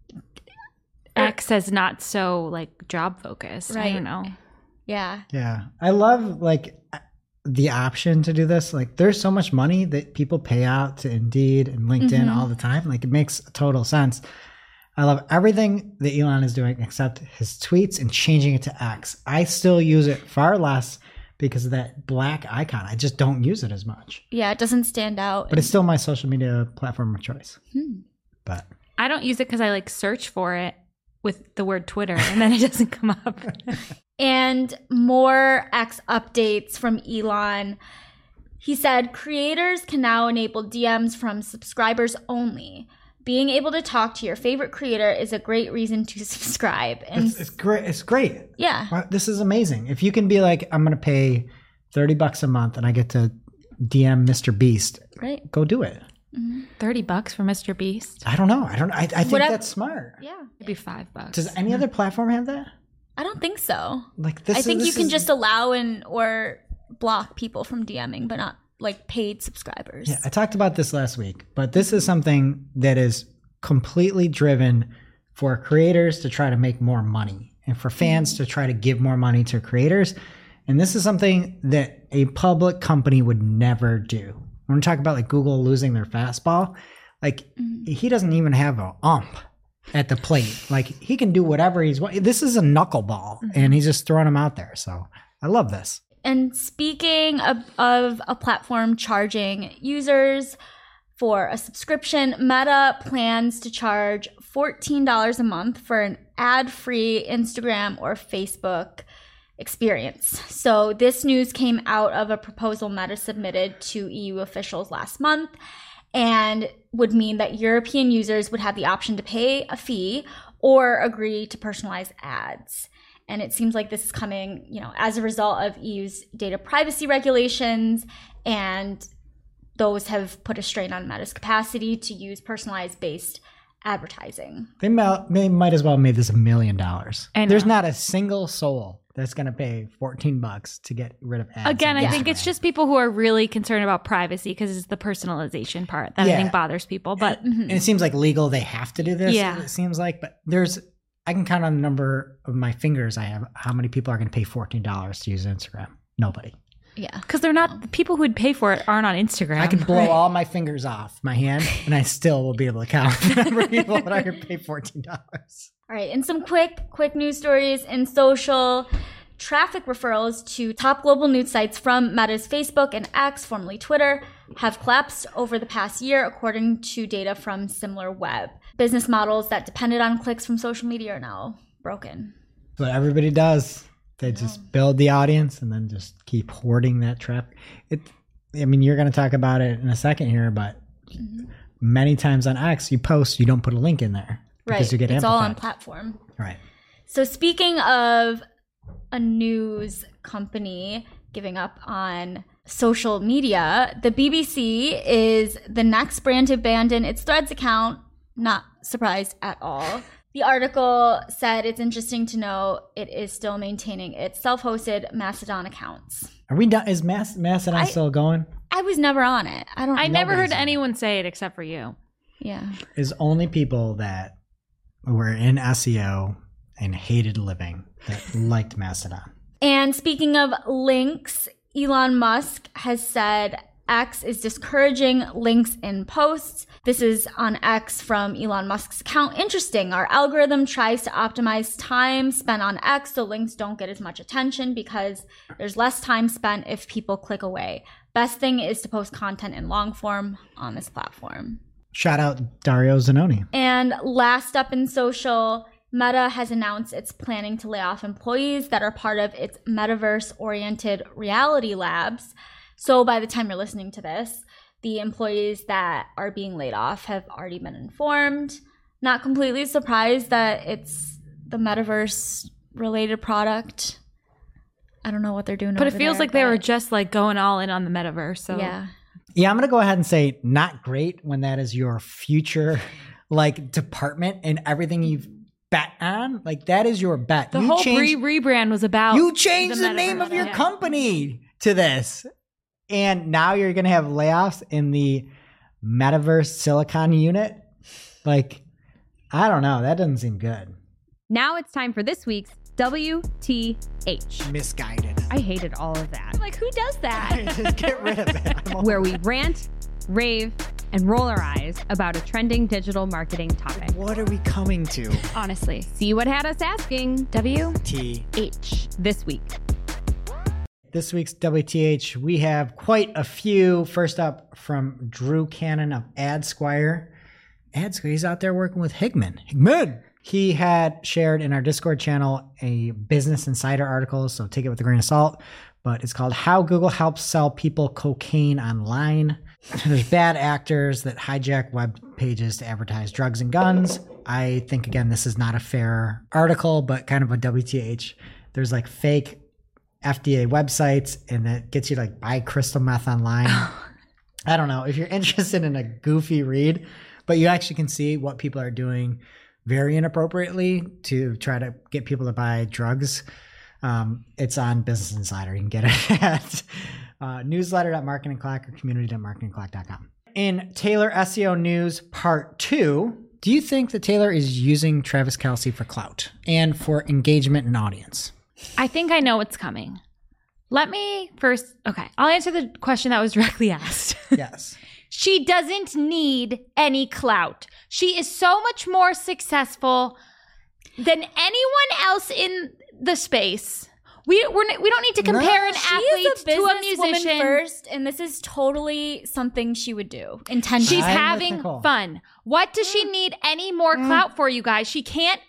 X as not so like job focused. I Right. don't know. Yeah. Yeah. I love like the option to do this. Like there's so much money that people pay out to Indeed and LinkedIn all the time. Like it makes total sense. I love everything that Elon is doing except his tweets and changing it to X. I still use it far less because of that black icon. I just don't use it as much. Yeah, it doesn't stand out. But it's still my social media platform of choice. But I don't use it because I like search for it with the word Twitter and then it doesn't come up. And more X updates from Elon. He said creators can now enable DMs from subscribers only. Being able to talk to your favorite creator is a great reason to subscribe. And it's great. It's great. yeah, Wow, this is amazing. If you can be like, I'm going to pay $30 a month and I get to DM Mr. Beast, right. go do it. $30 for Mr. Beast. I don't know. I think Whatever- that's smart. Yeah. Maybe $5. Does any other platform have that? I don't think so. Like this I think this you can is- just allow or block people from DMing, but not like paid subscribers. Yeah, I talked about this last week, but this is something that is completely driven for creators to try to make more money and for fans to try to give more money to creators. And this is something that a public company would never do. When we talk about like Google losing their fastball, like he doesn't even have a ump at the plate. Like he can do whatever this is a knuckleball and he's just throwing them out there. So I love this. And speaking of a platform charging users for a subscription, Meta plans to charge $14 a month for an ad-free Instagram or Facebook experience. So this news came out of a proposal Meta submitted to EU officials last month and would mean that European users would have the option to pay a fee or agree to personalize ads. And it seems like this is coming, as a result of EU's data privacy regulations, and those have put a strain on Meta's capacity to use personalized based advertising. They might as well have made this $1 million. I know. There's not a single soul that's going to pay $14 to get rid of ads. Again, on I think it's Instagram. just people who are really concerned about privacy because it's the personalization part that I Yeah. think bothers people. But And it seems like legal, they have to do this. Yeah. It seems like, but I can count on the number of my fingers I have how many people are going to pay $14 to use Instagram. Nobody. Yeah. because they're not, the people who would pay for it aren't on Instagram. I can blow all my fingers off my hand and I still will be able to count the number of people that are going to pay $14. All right, and some quick news stories in social. Traffic referrals to top global news sites from Meta's Facebook and X, formerly Twitter, have collapsed over the past year, according to data from SimilarWeb. Business models that depended on clicks from social media are now broken. But everybody does. They just build the audience and then just keep hoarding that traffic. You're going to talk about it in a second here, but many times on X, you post, you don't put a link in there because Right, you get it's all on amplified. platform. Right. So speaking of a news company giving up on social media, the BBC is the next brand to abandon its Threads account. Not surprised at all. The article said it's interesting to know it is still maintaining its self-hosted Mastodon accounts. Are we done? Is Mastodon still going? I was never on it. I don't I know. never heard Nobody's on it. anyone say it except for you. Yeah. Is only people that were in SEO and hated living that liked Mastodon. And speaking of links, Elon Musk has said X is discouraging links in posts. This is on X from Elon Musk's account. Interesting. Our algorithm tries to optimize time spent on X so links don't get as much attention because there's less time spent if people click away. Best thing is to post content in long form on this platform. Shout out Dario Zanoni. And last up in social, Meta has announced it's planning to lay off employees that are part of its metaverse-oriented reality labs. So by the time you're listening to this, the employees that are being laid off have already been informed. Not completely surprised that it's the metaverse-related product. I don't know what they're doing. But it over feels there, like they were but just like going all in on the metaverse. So yeah. Yeah, I'm going to go ahead and say not great when that is your future like department and everything you've bet on. Like that is your bet. the You whole changed- rebrand was about You changed the metaverse. name of your Yeah. company to this. And now you're going to have layoffs in the metaverse silicon unit. Like, I don't know. That doesn't seem good. Now it's time for this week's WTH. Misguided. I hated all of that. Like, who does that? Just get rid of it. I'm over Where we rant, rave, and roll our eyes about a trending digital marketing topic. it. What are we coming to? Honestly. See what had us asking T. H. this week. This week's WTH, we have quite a few. First up from Drew Cannon of AdSquire. AdSquire, he's out there working with Higman. He had shared in our Discord channel a Business Insider article, so take it with a grain of salt, but it's called How Google Helps Sell People Cocaine Online. There's bad actors that hijack web pages to advertise drugs and guns. I think, again, this is not a fair article, but kind of a WTH. There's like fake FDA websites, and that gets you to like buy crystal meth online. I don't know if you're interested in a goofy read, but you actually can see what people are doing very inappropriately to try to get people to buy drugs. It's on Business Insider. You can get it at newsletter.marketingclack or community.marketingclack.com. In Taylor SEO News Part 2, do you think that Taylor is using Travis Kelce for clout and for engagement and audience? I think I know what's coming. Let me first, okay, I'll answer the question that was directly asked. Yes. She doesn't need any clout. She is so much more successful than anyone else in the space. We don't need to compare an athlete She's a to a businesswoman musician. first, and this is totally something she would do intentionally. She's I'm with having Nicole. fun. What does she need any more clout for, you guys? She can't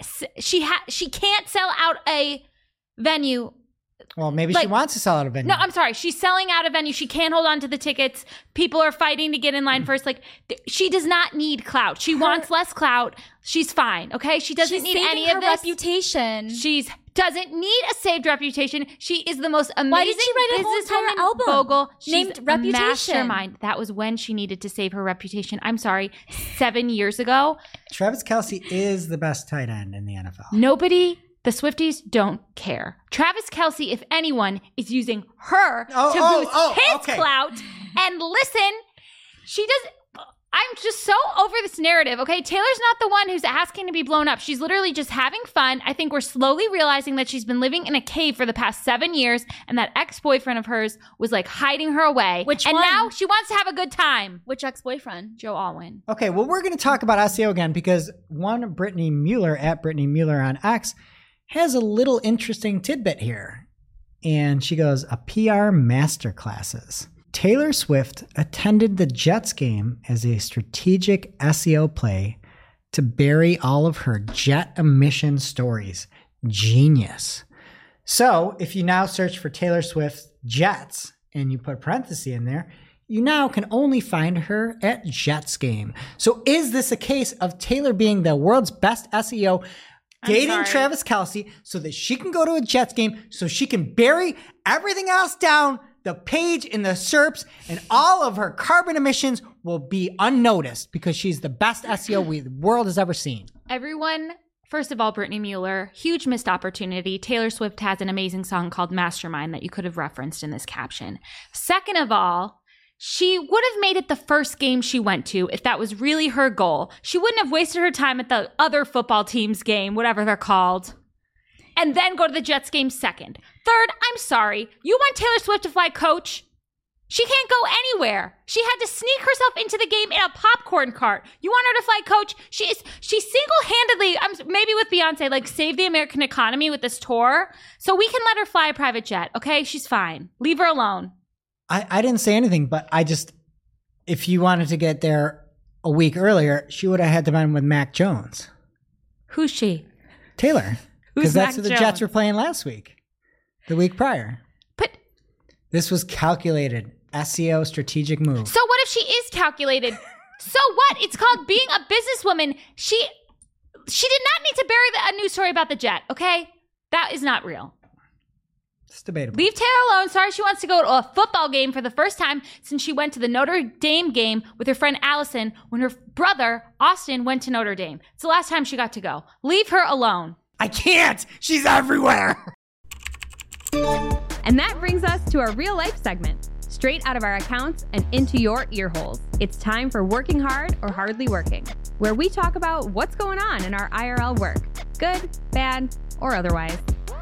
sell out a venue. Well, maybe Like- she wants to sell out a venue. No, I'm sorry. She's selling out a venue. She can't hold on to the tickets. People are fighting to get in line first. Like, she does not need clout. She wants less clout. She's fine. Okay, she doesn't She's need saving any her of this. reputation. She's doesn't need a saved reputation. She is the most amazing Why did she write a whole businesswoman entire album Vogel. She's named a Reputation? mastermind. That was when she needed to save her reputation. I'm sorry, 7 years ago. Travis Kelce is the best tight end in the NFL. Nobody, the Swifties don't care. Travis Kelce, if anyone, is using her to boost his okay. clout. And listen, she doesn't. I'm just so over this narrative, okay? Taylor's not the one who's asking to be blown up. She's literally just having fun. I think we're slowly realizing that she's been living in a cave for the past 7 years, and that ex-boyfriend of hers was like hiding her away. Which and one? now she wants to have a good time. Which ex-boyfriend? Joe Alwyn. Okay, well, we're going to talk about SEO again because one Brittany Mueller at Brittany Mueller on X has a little interesting tidbit here. And she goes, a PR masterclasses. Taylor Swift attended the Jets game as a strategic SEO play to bury all of her jet emission stories. Genius. So if you now search for Taylor Swift Jets and you put parenthesis in there, you now can only find her at Jets game. So is this a case of Taylor being the world's best SEO, dating sorry. Travis Kelce so that she can go to a Jets game so she can bury everything else down the page in the SERPs, and all of her carbon emissions will be unnoticed because she's the best SEO the world has ever seen? Everyone, first of all, Brittany Mueller, huge missed opportunity. Taylor Swift has an amazing song called Mastermind that you could have referenced in this caption. Second of all, she would have made it the first game she went to if that was really her goal. She wouldn't have wasted her time at the other football team's game, whatever they're called, and then go to the Jets game second. Third, I'm sorry, you want Taylor Swift to fly coach? She can't go anywhere. She had to sneak herself into the game in a popcorn cart. You want her to fly coach? She single-handedly, maybe with Beyonce, like saved the American economy with this tour. So we can let her fly a private jet, okay? She's fine. Leave her alone. I didn't say anything, but if you wanted to get there a week earlier, she would have had to been with Mac Jones. Who's she? Taylor. Who's Because that's Mac who the Jets Jones? were playing last week, the week prior. But This was calculated SEO strategic move. so what if she is calculated? So what? It's called being a businesswoman. She did not need to bury a news story about the jet, okay? That is not real. It's debatable. Leave Taylor alone. Sorry, she wants to go to a football game for the first time since she went to the Notre Dame game with her friend Allison when her brother, Austin, went to Notre Dame. It's the last time she got to go. Leave her alone. I can't. She's everywhere. And that brings us to our real life segment. Straight out of our accounts and into your ear holes. It's time for Working Hard or Hardly Working, where we talk about what's going on in our IRL work. Good, bad, or otherwise.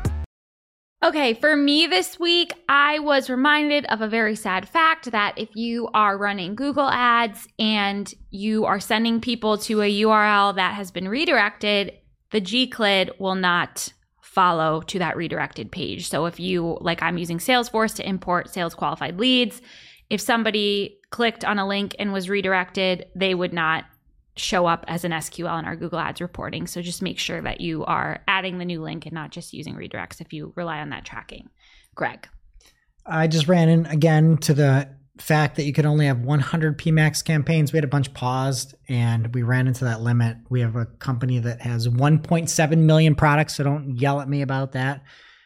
Okay, for me this week, I was reminded of a very sad fact that if you are running Google ads and you are sending people to a URL that has been redirected, the Gclid will not follow to that redirected page. So if you, like I'm using Salesforce to import sales qualified leads, if somebody clicked on a link and was redirected, they would not show up as an SQL in our Google Ads reporting. So just make sure that you are adding the new link and not just using redirects if you rely on that tracking. Greg. I just ran in again to the fact that you could only have 100 PMAX campaigns. We had a bunch paused and we ran into that limit. We have a company that has 1.7 million products, so don't yell at me about that.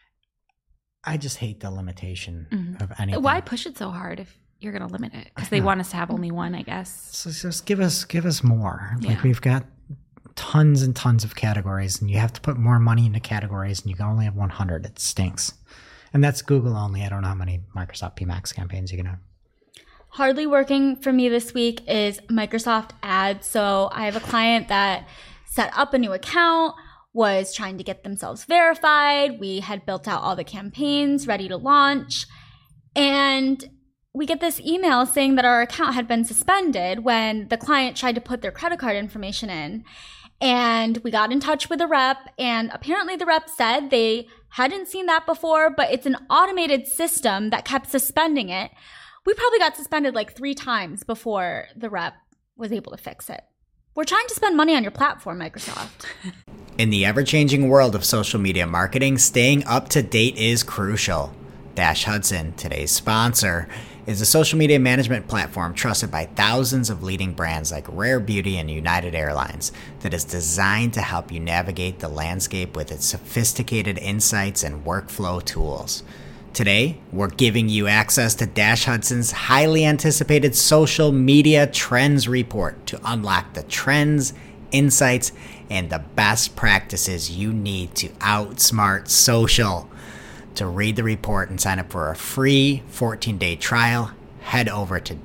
I just hate the limitation of anything. Why push it so hard if you're going to limit it? Because they want us to have only one, I guess. So just give us more. Yeah. Like we've got tons and tons of categories and you have to put more money into categories and you can only have 100. It stinks. And that's Google only. I don't know how many Microsoft PMAX campaigns you can have. Hardly working for me this week is Microsoft Ads. So I have a client that set up a new account, was trying to get themselves verified. We had built out all the campaigns ready to launch. And we get this email saying that our account had been suspended when the client tried to put their credit card information in. And we got in touch with the rep, and apparently the rep said they hadn't seen that before, but it's an automated system that kept suspending it. We probably got suspended like 3 times before the rep was able to fix it. We're trying to spend money on your platform, Microsoft. In the ever-changing world of social media marketing, staying up to date is crucial. Dash Hudson, today's sponsor, is a social media management platform trusted by thousands of leading brands like Rare Beauty and United Airlines that is designed to help you navigate the landscape with its sophisticated insights and workflow tools. Today, we're giving you access to Dash Hudson's highly anticipated social media trends report to unlock the trends, insights, and the best practices you need to outsmart social. To read the report and sign up for a free 14-day trial, head over to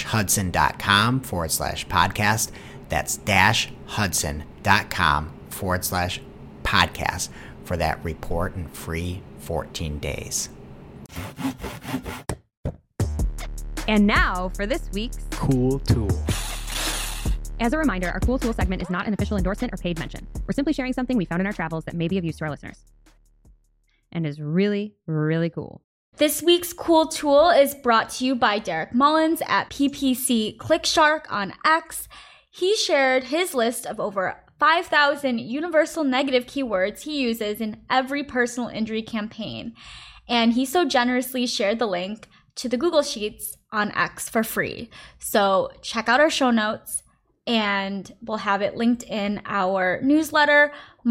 dashhudson.com/podcast. That's dashhudson.com/podcast for that report and free 14 days. And now for this week's Cool Tool. As a reminder, our Cool Tool segment is not an official endorsement or paid mention. We're simply sharing something we found in our travels that may be of use to our listeners. And is really, really cool. This week's Cool Tool is brought to you by Derek Mullins at PPC ClickShark on X. He shared his list of over 5,000 universal negative keywords he uses in every personal injury campaign. And he so generously shared the link to the Google Sheets on X for free. So check out our show notes and we'll have it linked in our newsletter,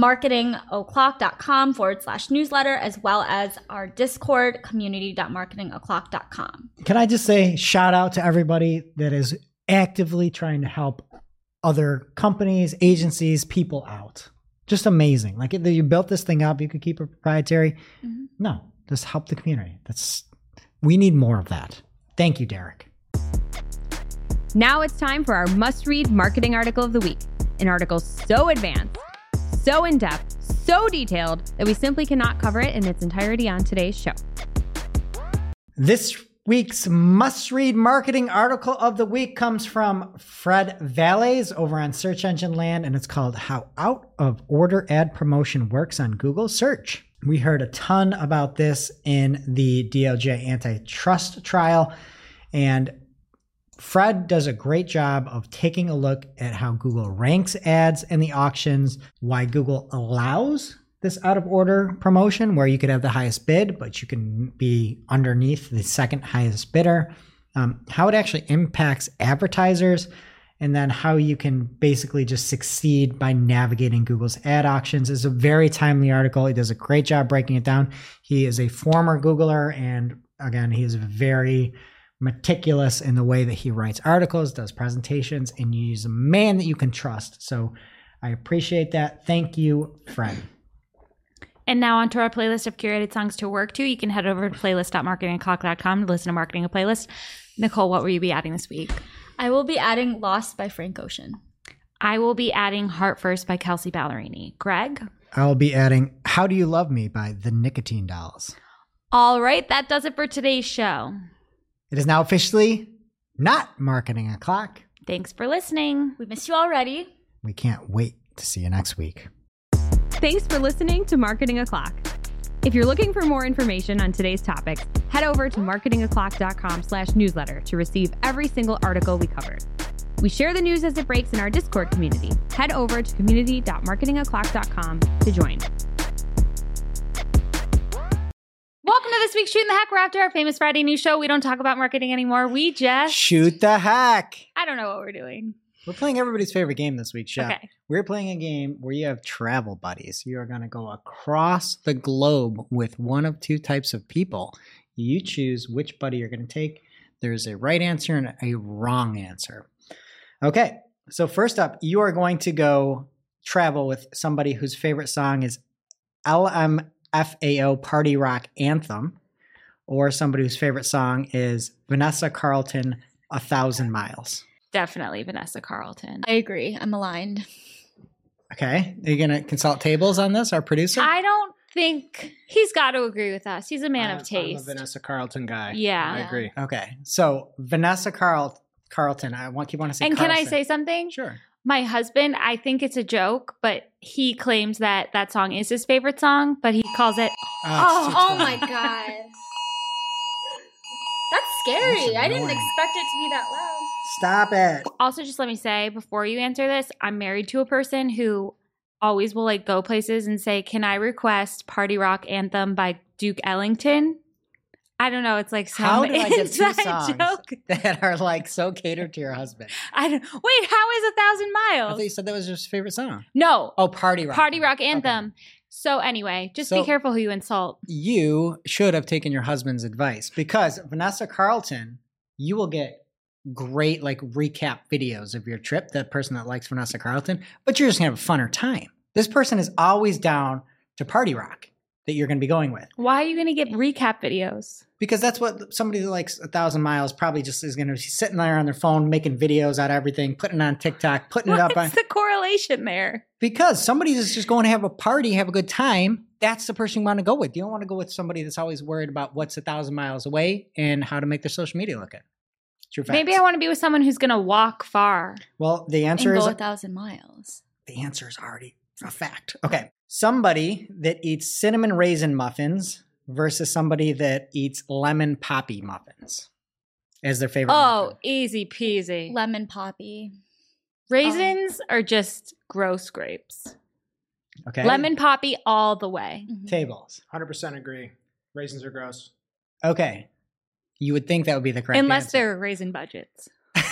marketingoclock.com/newsletter, as well as our Discord, community.marketingoclock.com. Can I just say shout out to everybody that is actively trying to help other companies, agencies, people out. Just amazing. Like you built this thing up, you could keep it proprietary. Mm-hmm. No, just help the community. We need more of that. Thank you, Derek. Now it's time for our must-read marketing article of the week. An article so advanced, so in-depth, so detailed that we simply cannot cover it in its entirety on today's show. This week's must-read marketing article of the week comes from Fred Valles over on Search Engine Land, and it's called How Out-of-Order Ad Promotion Works on Google Search. We heard a ton about this in the DOJ antitrust trial, and Fred does a great job of taking a look at how Google ranks ads in the auctions, why Google allows this out of order promotion where you could have the highest bid, but you can be underneath the second highest bidder, how it actually impacts advertisers, and then how you can basically just succeed by navigating Google's ad auctions. It's a very timely article. He does a great job breaking it down. He is a former Googler, and again, he is very meticulous in the way that he writes articles, does presentations, and he's a man that you can trust. So I appreciate that. Thank you, Fred. And now onto our playlist of curated songs to work to. You can head over to playlist.marketingoclock.com to listen to Marketing a Playlist. Nicole, what will you be adding this week? I will be adding Lost by Frank Ocean. I will be adding Heart First by Kelsey Ballerini. Greg? I'll be adding How Do You Love Me by the Nicotine Dolls. All right, that does it for today's show. It is now officially not Marketing O'Clock. Thanks for listening. We miss you already. We can't wait to see you next week. Thanks for listening to Marketing O'Clock. If you're looking for more information on today's topics, head over to marketingoclock.com/newsletter to receive every single article we covered. We share the news as it breaks in our Discord community. Head over to community.marketingoclock.com to join. Welcome to this week's Shooting the Heck. We're after our famous Friday news show. We don't talk about marketing anymore. We just... Shoot the heck. I don't know what we're doing. We're playing everybody's favorite game this week, Chef. Okay. We're playing a game where you have travel buddies. You are going to go across the globe with one of two types of people. You choose which buddy you're going to take. There's a right answer and a wrong answer. Okay, so first up, you are going to go travel with somebody whose favorite song is LMFAO Party Rock Anthem, or somebody whose favorite song is Vanessa Carlton, 1,000 Miles. Definitely Vanessa Carlton. I agree. I'm aligned. Okay. Are you going to consult tables on this, our producer? I don't think he's got to agree with us. He's a man of taste. I'm a Vanessa Carlton guy. Yeah. I agree. Okay. So Vanessa Carlton, I keep wanting to say And Carlson. can I say something? Sure. My husband, I think it's a joke, but he claims that that song is his favorite song, but he calls it... Oh my God. That's scary. That's I didn't annoying. expect it to be that loud. Stop it. Also, just let me say, before you answer this, I'm married to a person who always will like go places and say, can I request Party Rock Anthem by Duke Ellington? I don't know. It's like some How did I get two inside songs joke. that are like so catered to your husband? I don't, wait, how is 1,000 I Miles? thought you said that was your favorite song. No. Oh, Party Rock. Party Rock Anthem. So anyway, just be So- careful who you insult. You should have taken your husband's advice, because Vanessa Carlton, you will get great like recap videos of your trip, that person that likes Vanessa Carlton, but you're just going to have a funner time. This person is always down to Party Rock that you're going to be going with, Why are you going to get recap videos? because that's what somebody who likes 1,000 Miles probably just is going to be sitting there on their phone making videos out of everything, putting it on TikTok, putting it up on... What's the correlation there? Because somebody that's just going to have a party, have a good time, that's the person you want to go with. You don't want to go with somebody that's always worried about what's 1,000 miles away and how to make their social media look good. It's your facts. Maybe I want to be with someone who's going to walk far. Well, the And answer go is 1,000 miles. the answer is already a fact. Okay. Somebody that eats cinnamon raisin muffins versus somebody that eats lemon poppy muffins as their favorite Oh, muffin. easy peasy. Lemon poppy. Raisins are just gross grapes. Okay. Lemon poppy all the way. Mhm. tables. 100% agree. Raisins are gross. Okay. You would think that would be the correct Unless answer. they're raisin budgets.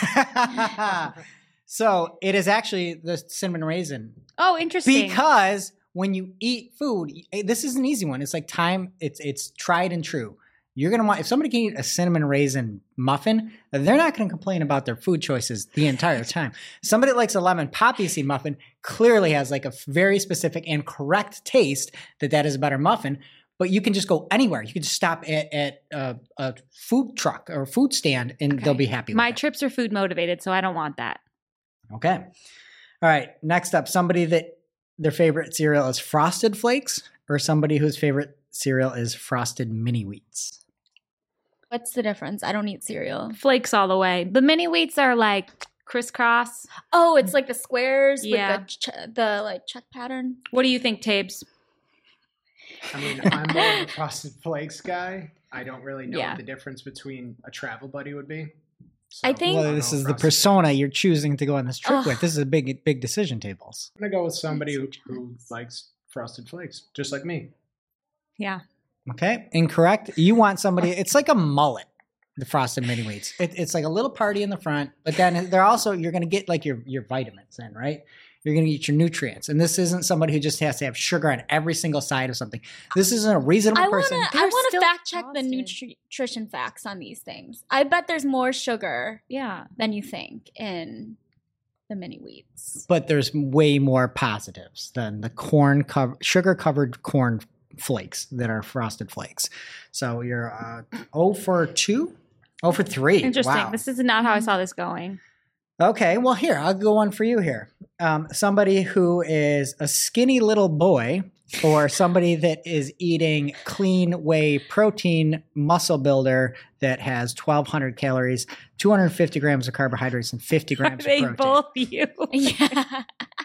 So it is actually the cinnamon raisin, Oh, interesting. because when you eat food, this is an easy one. It's like time. It's tried and true. You're going to want, if somebody can eat a cinnamon raisin muffin, they're not going to complain about their food choices the entire time. Somebody that likes a lemon poppy seed muffin clearly has like a very specific and correct taste that is a better muffin. But you can just go anywhere. You can just stop at a food truck or food stand and they'll be happy with My it. trips are food motivated, so I don't want that. Okay. All right. Next up, somebody that their favorite cereal is Frosted Flakes, or somebody whose favorite cereal is Frosted Mini Wheats. What's the difference? I don't eat cereal. Flakes all the way. The mini wheats are like crisscross. Oh, it's like the squares Yeah. with the like check pattern. What do you think, Tabes? I mean, I'm more of a Frosted Flakes guy. I don't really know Yeah. what the difference between a travel buddy would be. I think- Well, don't this know is the Frosted persona you're choosing to go on this trip Ugh. with. This is a big decision, Tables. I'm going to go with somebody who likes Frosted Flakes, just like me. Yeah. Okay. Incorrect. You want somebody, it's like a mullet. the Frosted Mini Wheats. It's like a little party in the front, but then they're also, you're going to get like your vitamins in, right? You're going to get your nutrients. And this isn't somebody who just has to have sugar on every single side of something. This isn't a reasonable person. I want to still fact check the frosted. nutrition facts on these things. I bet there's more sugar Yeah. than you think in the mini wheats. But there's way more positives than the sugar-covered corn flakes that are Frosted Flakes. So you're 0 for 2? 0 for 3. Interesting. Wow. This is not how I saw this going. Okay, well, here, I'll go one for you here. Somebody who is a skinny little boy or somebody that is eating clean whey protein muscle builder that has 1,200 calories, 250 grams of carbohydrates, and 50 Are grams of they protein. both you? Yeah.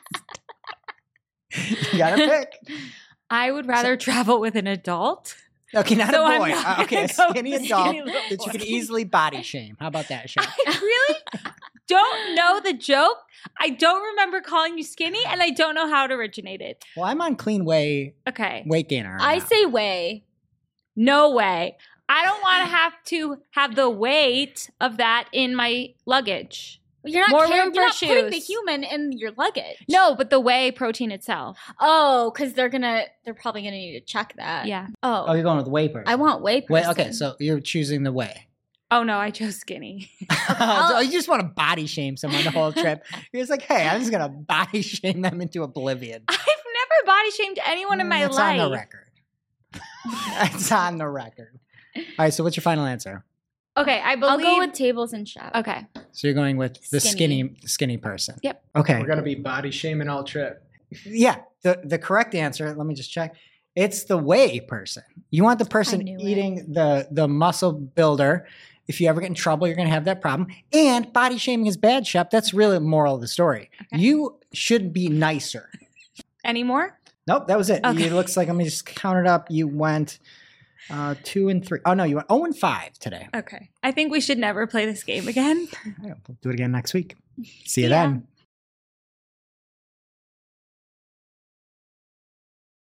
You gotta pick. I would rather travel with an adult. Okay, not So a I'm boy. not Okay, a gonna go skinny with adult skinny little that you boy. can easily body shame. How about that, Sean? I really don't know the joke. I don't remember calling you skinny, and I don't know how it originated. Well, I'm on clean whey Okay. weight gainer. right I now. say whey. No way. I don't want to have the weight of that in my luggage. You're not, More you're room for not putting the shoes. human in your luggage. No, but the whey protein itself. Oh, because they're probably gonna need to check that. Yeah. Oh, Oh, you're going with the whey person. I want whey person. Wait, okay, so you're choosing the whey. Oh no, I chose skinny. So you just want to body shame someone the whole trip. You're just like, hey, I'm just gonna body shame them into oblivion. I've never body shamed anyone in my It's life. on the record. It's on the record. All right, so what's your final answer? Okay, I believe. I'll go with tables and chef. Okay. So you're going with the Skinny. skinny person. Yep. Okay. We're gonna be body shaming all trip. Yeah. The correct answer, let me just check. It's the whey person. You want the person knew it. eating the muscle builder. If you ever get in trouble, you're going to have that problem. And body shaming is bad, Shep. That's really the moral of the story. Okay. You should be nicer. Any more? Nope, that was it. Okay. It looks like, let me just count it up. You went 2 and 3. Oh, no, you went 0 and 5 today. Okay. I think we should never play this game again. Yeah, we'll do it again next week. See you Yeah. then.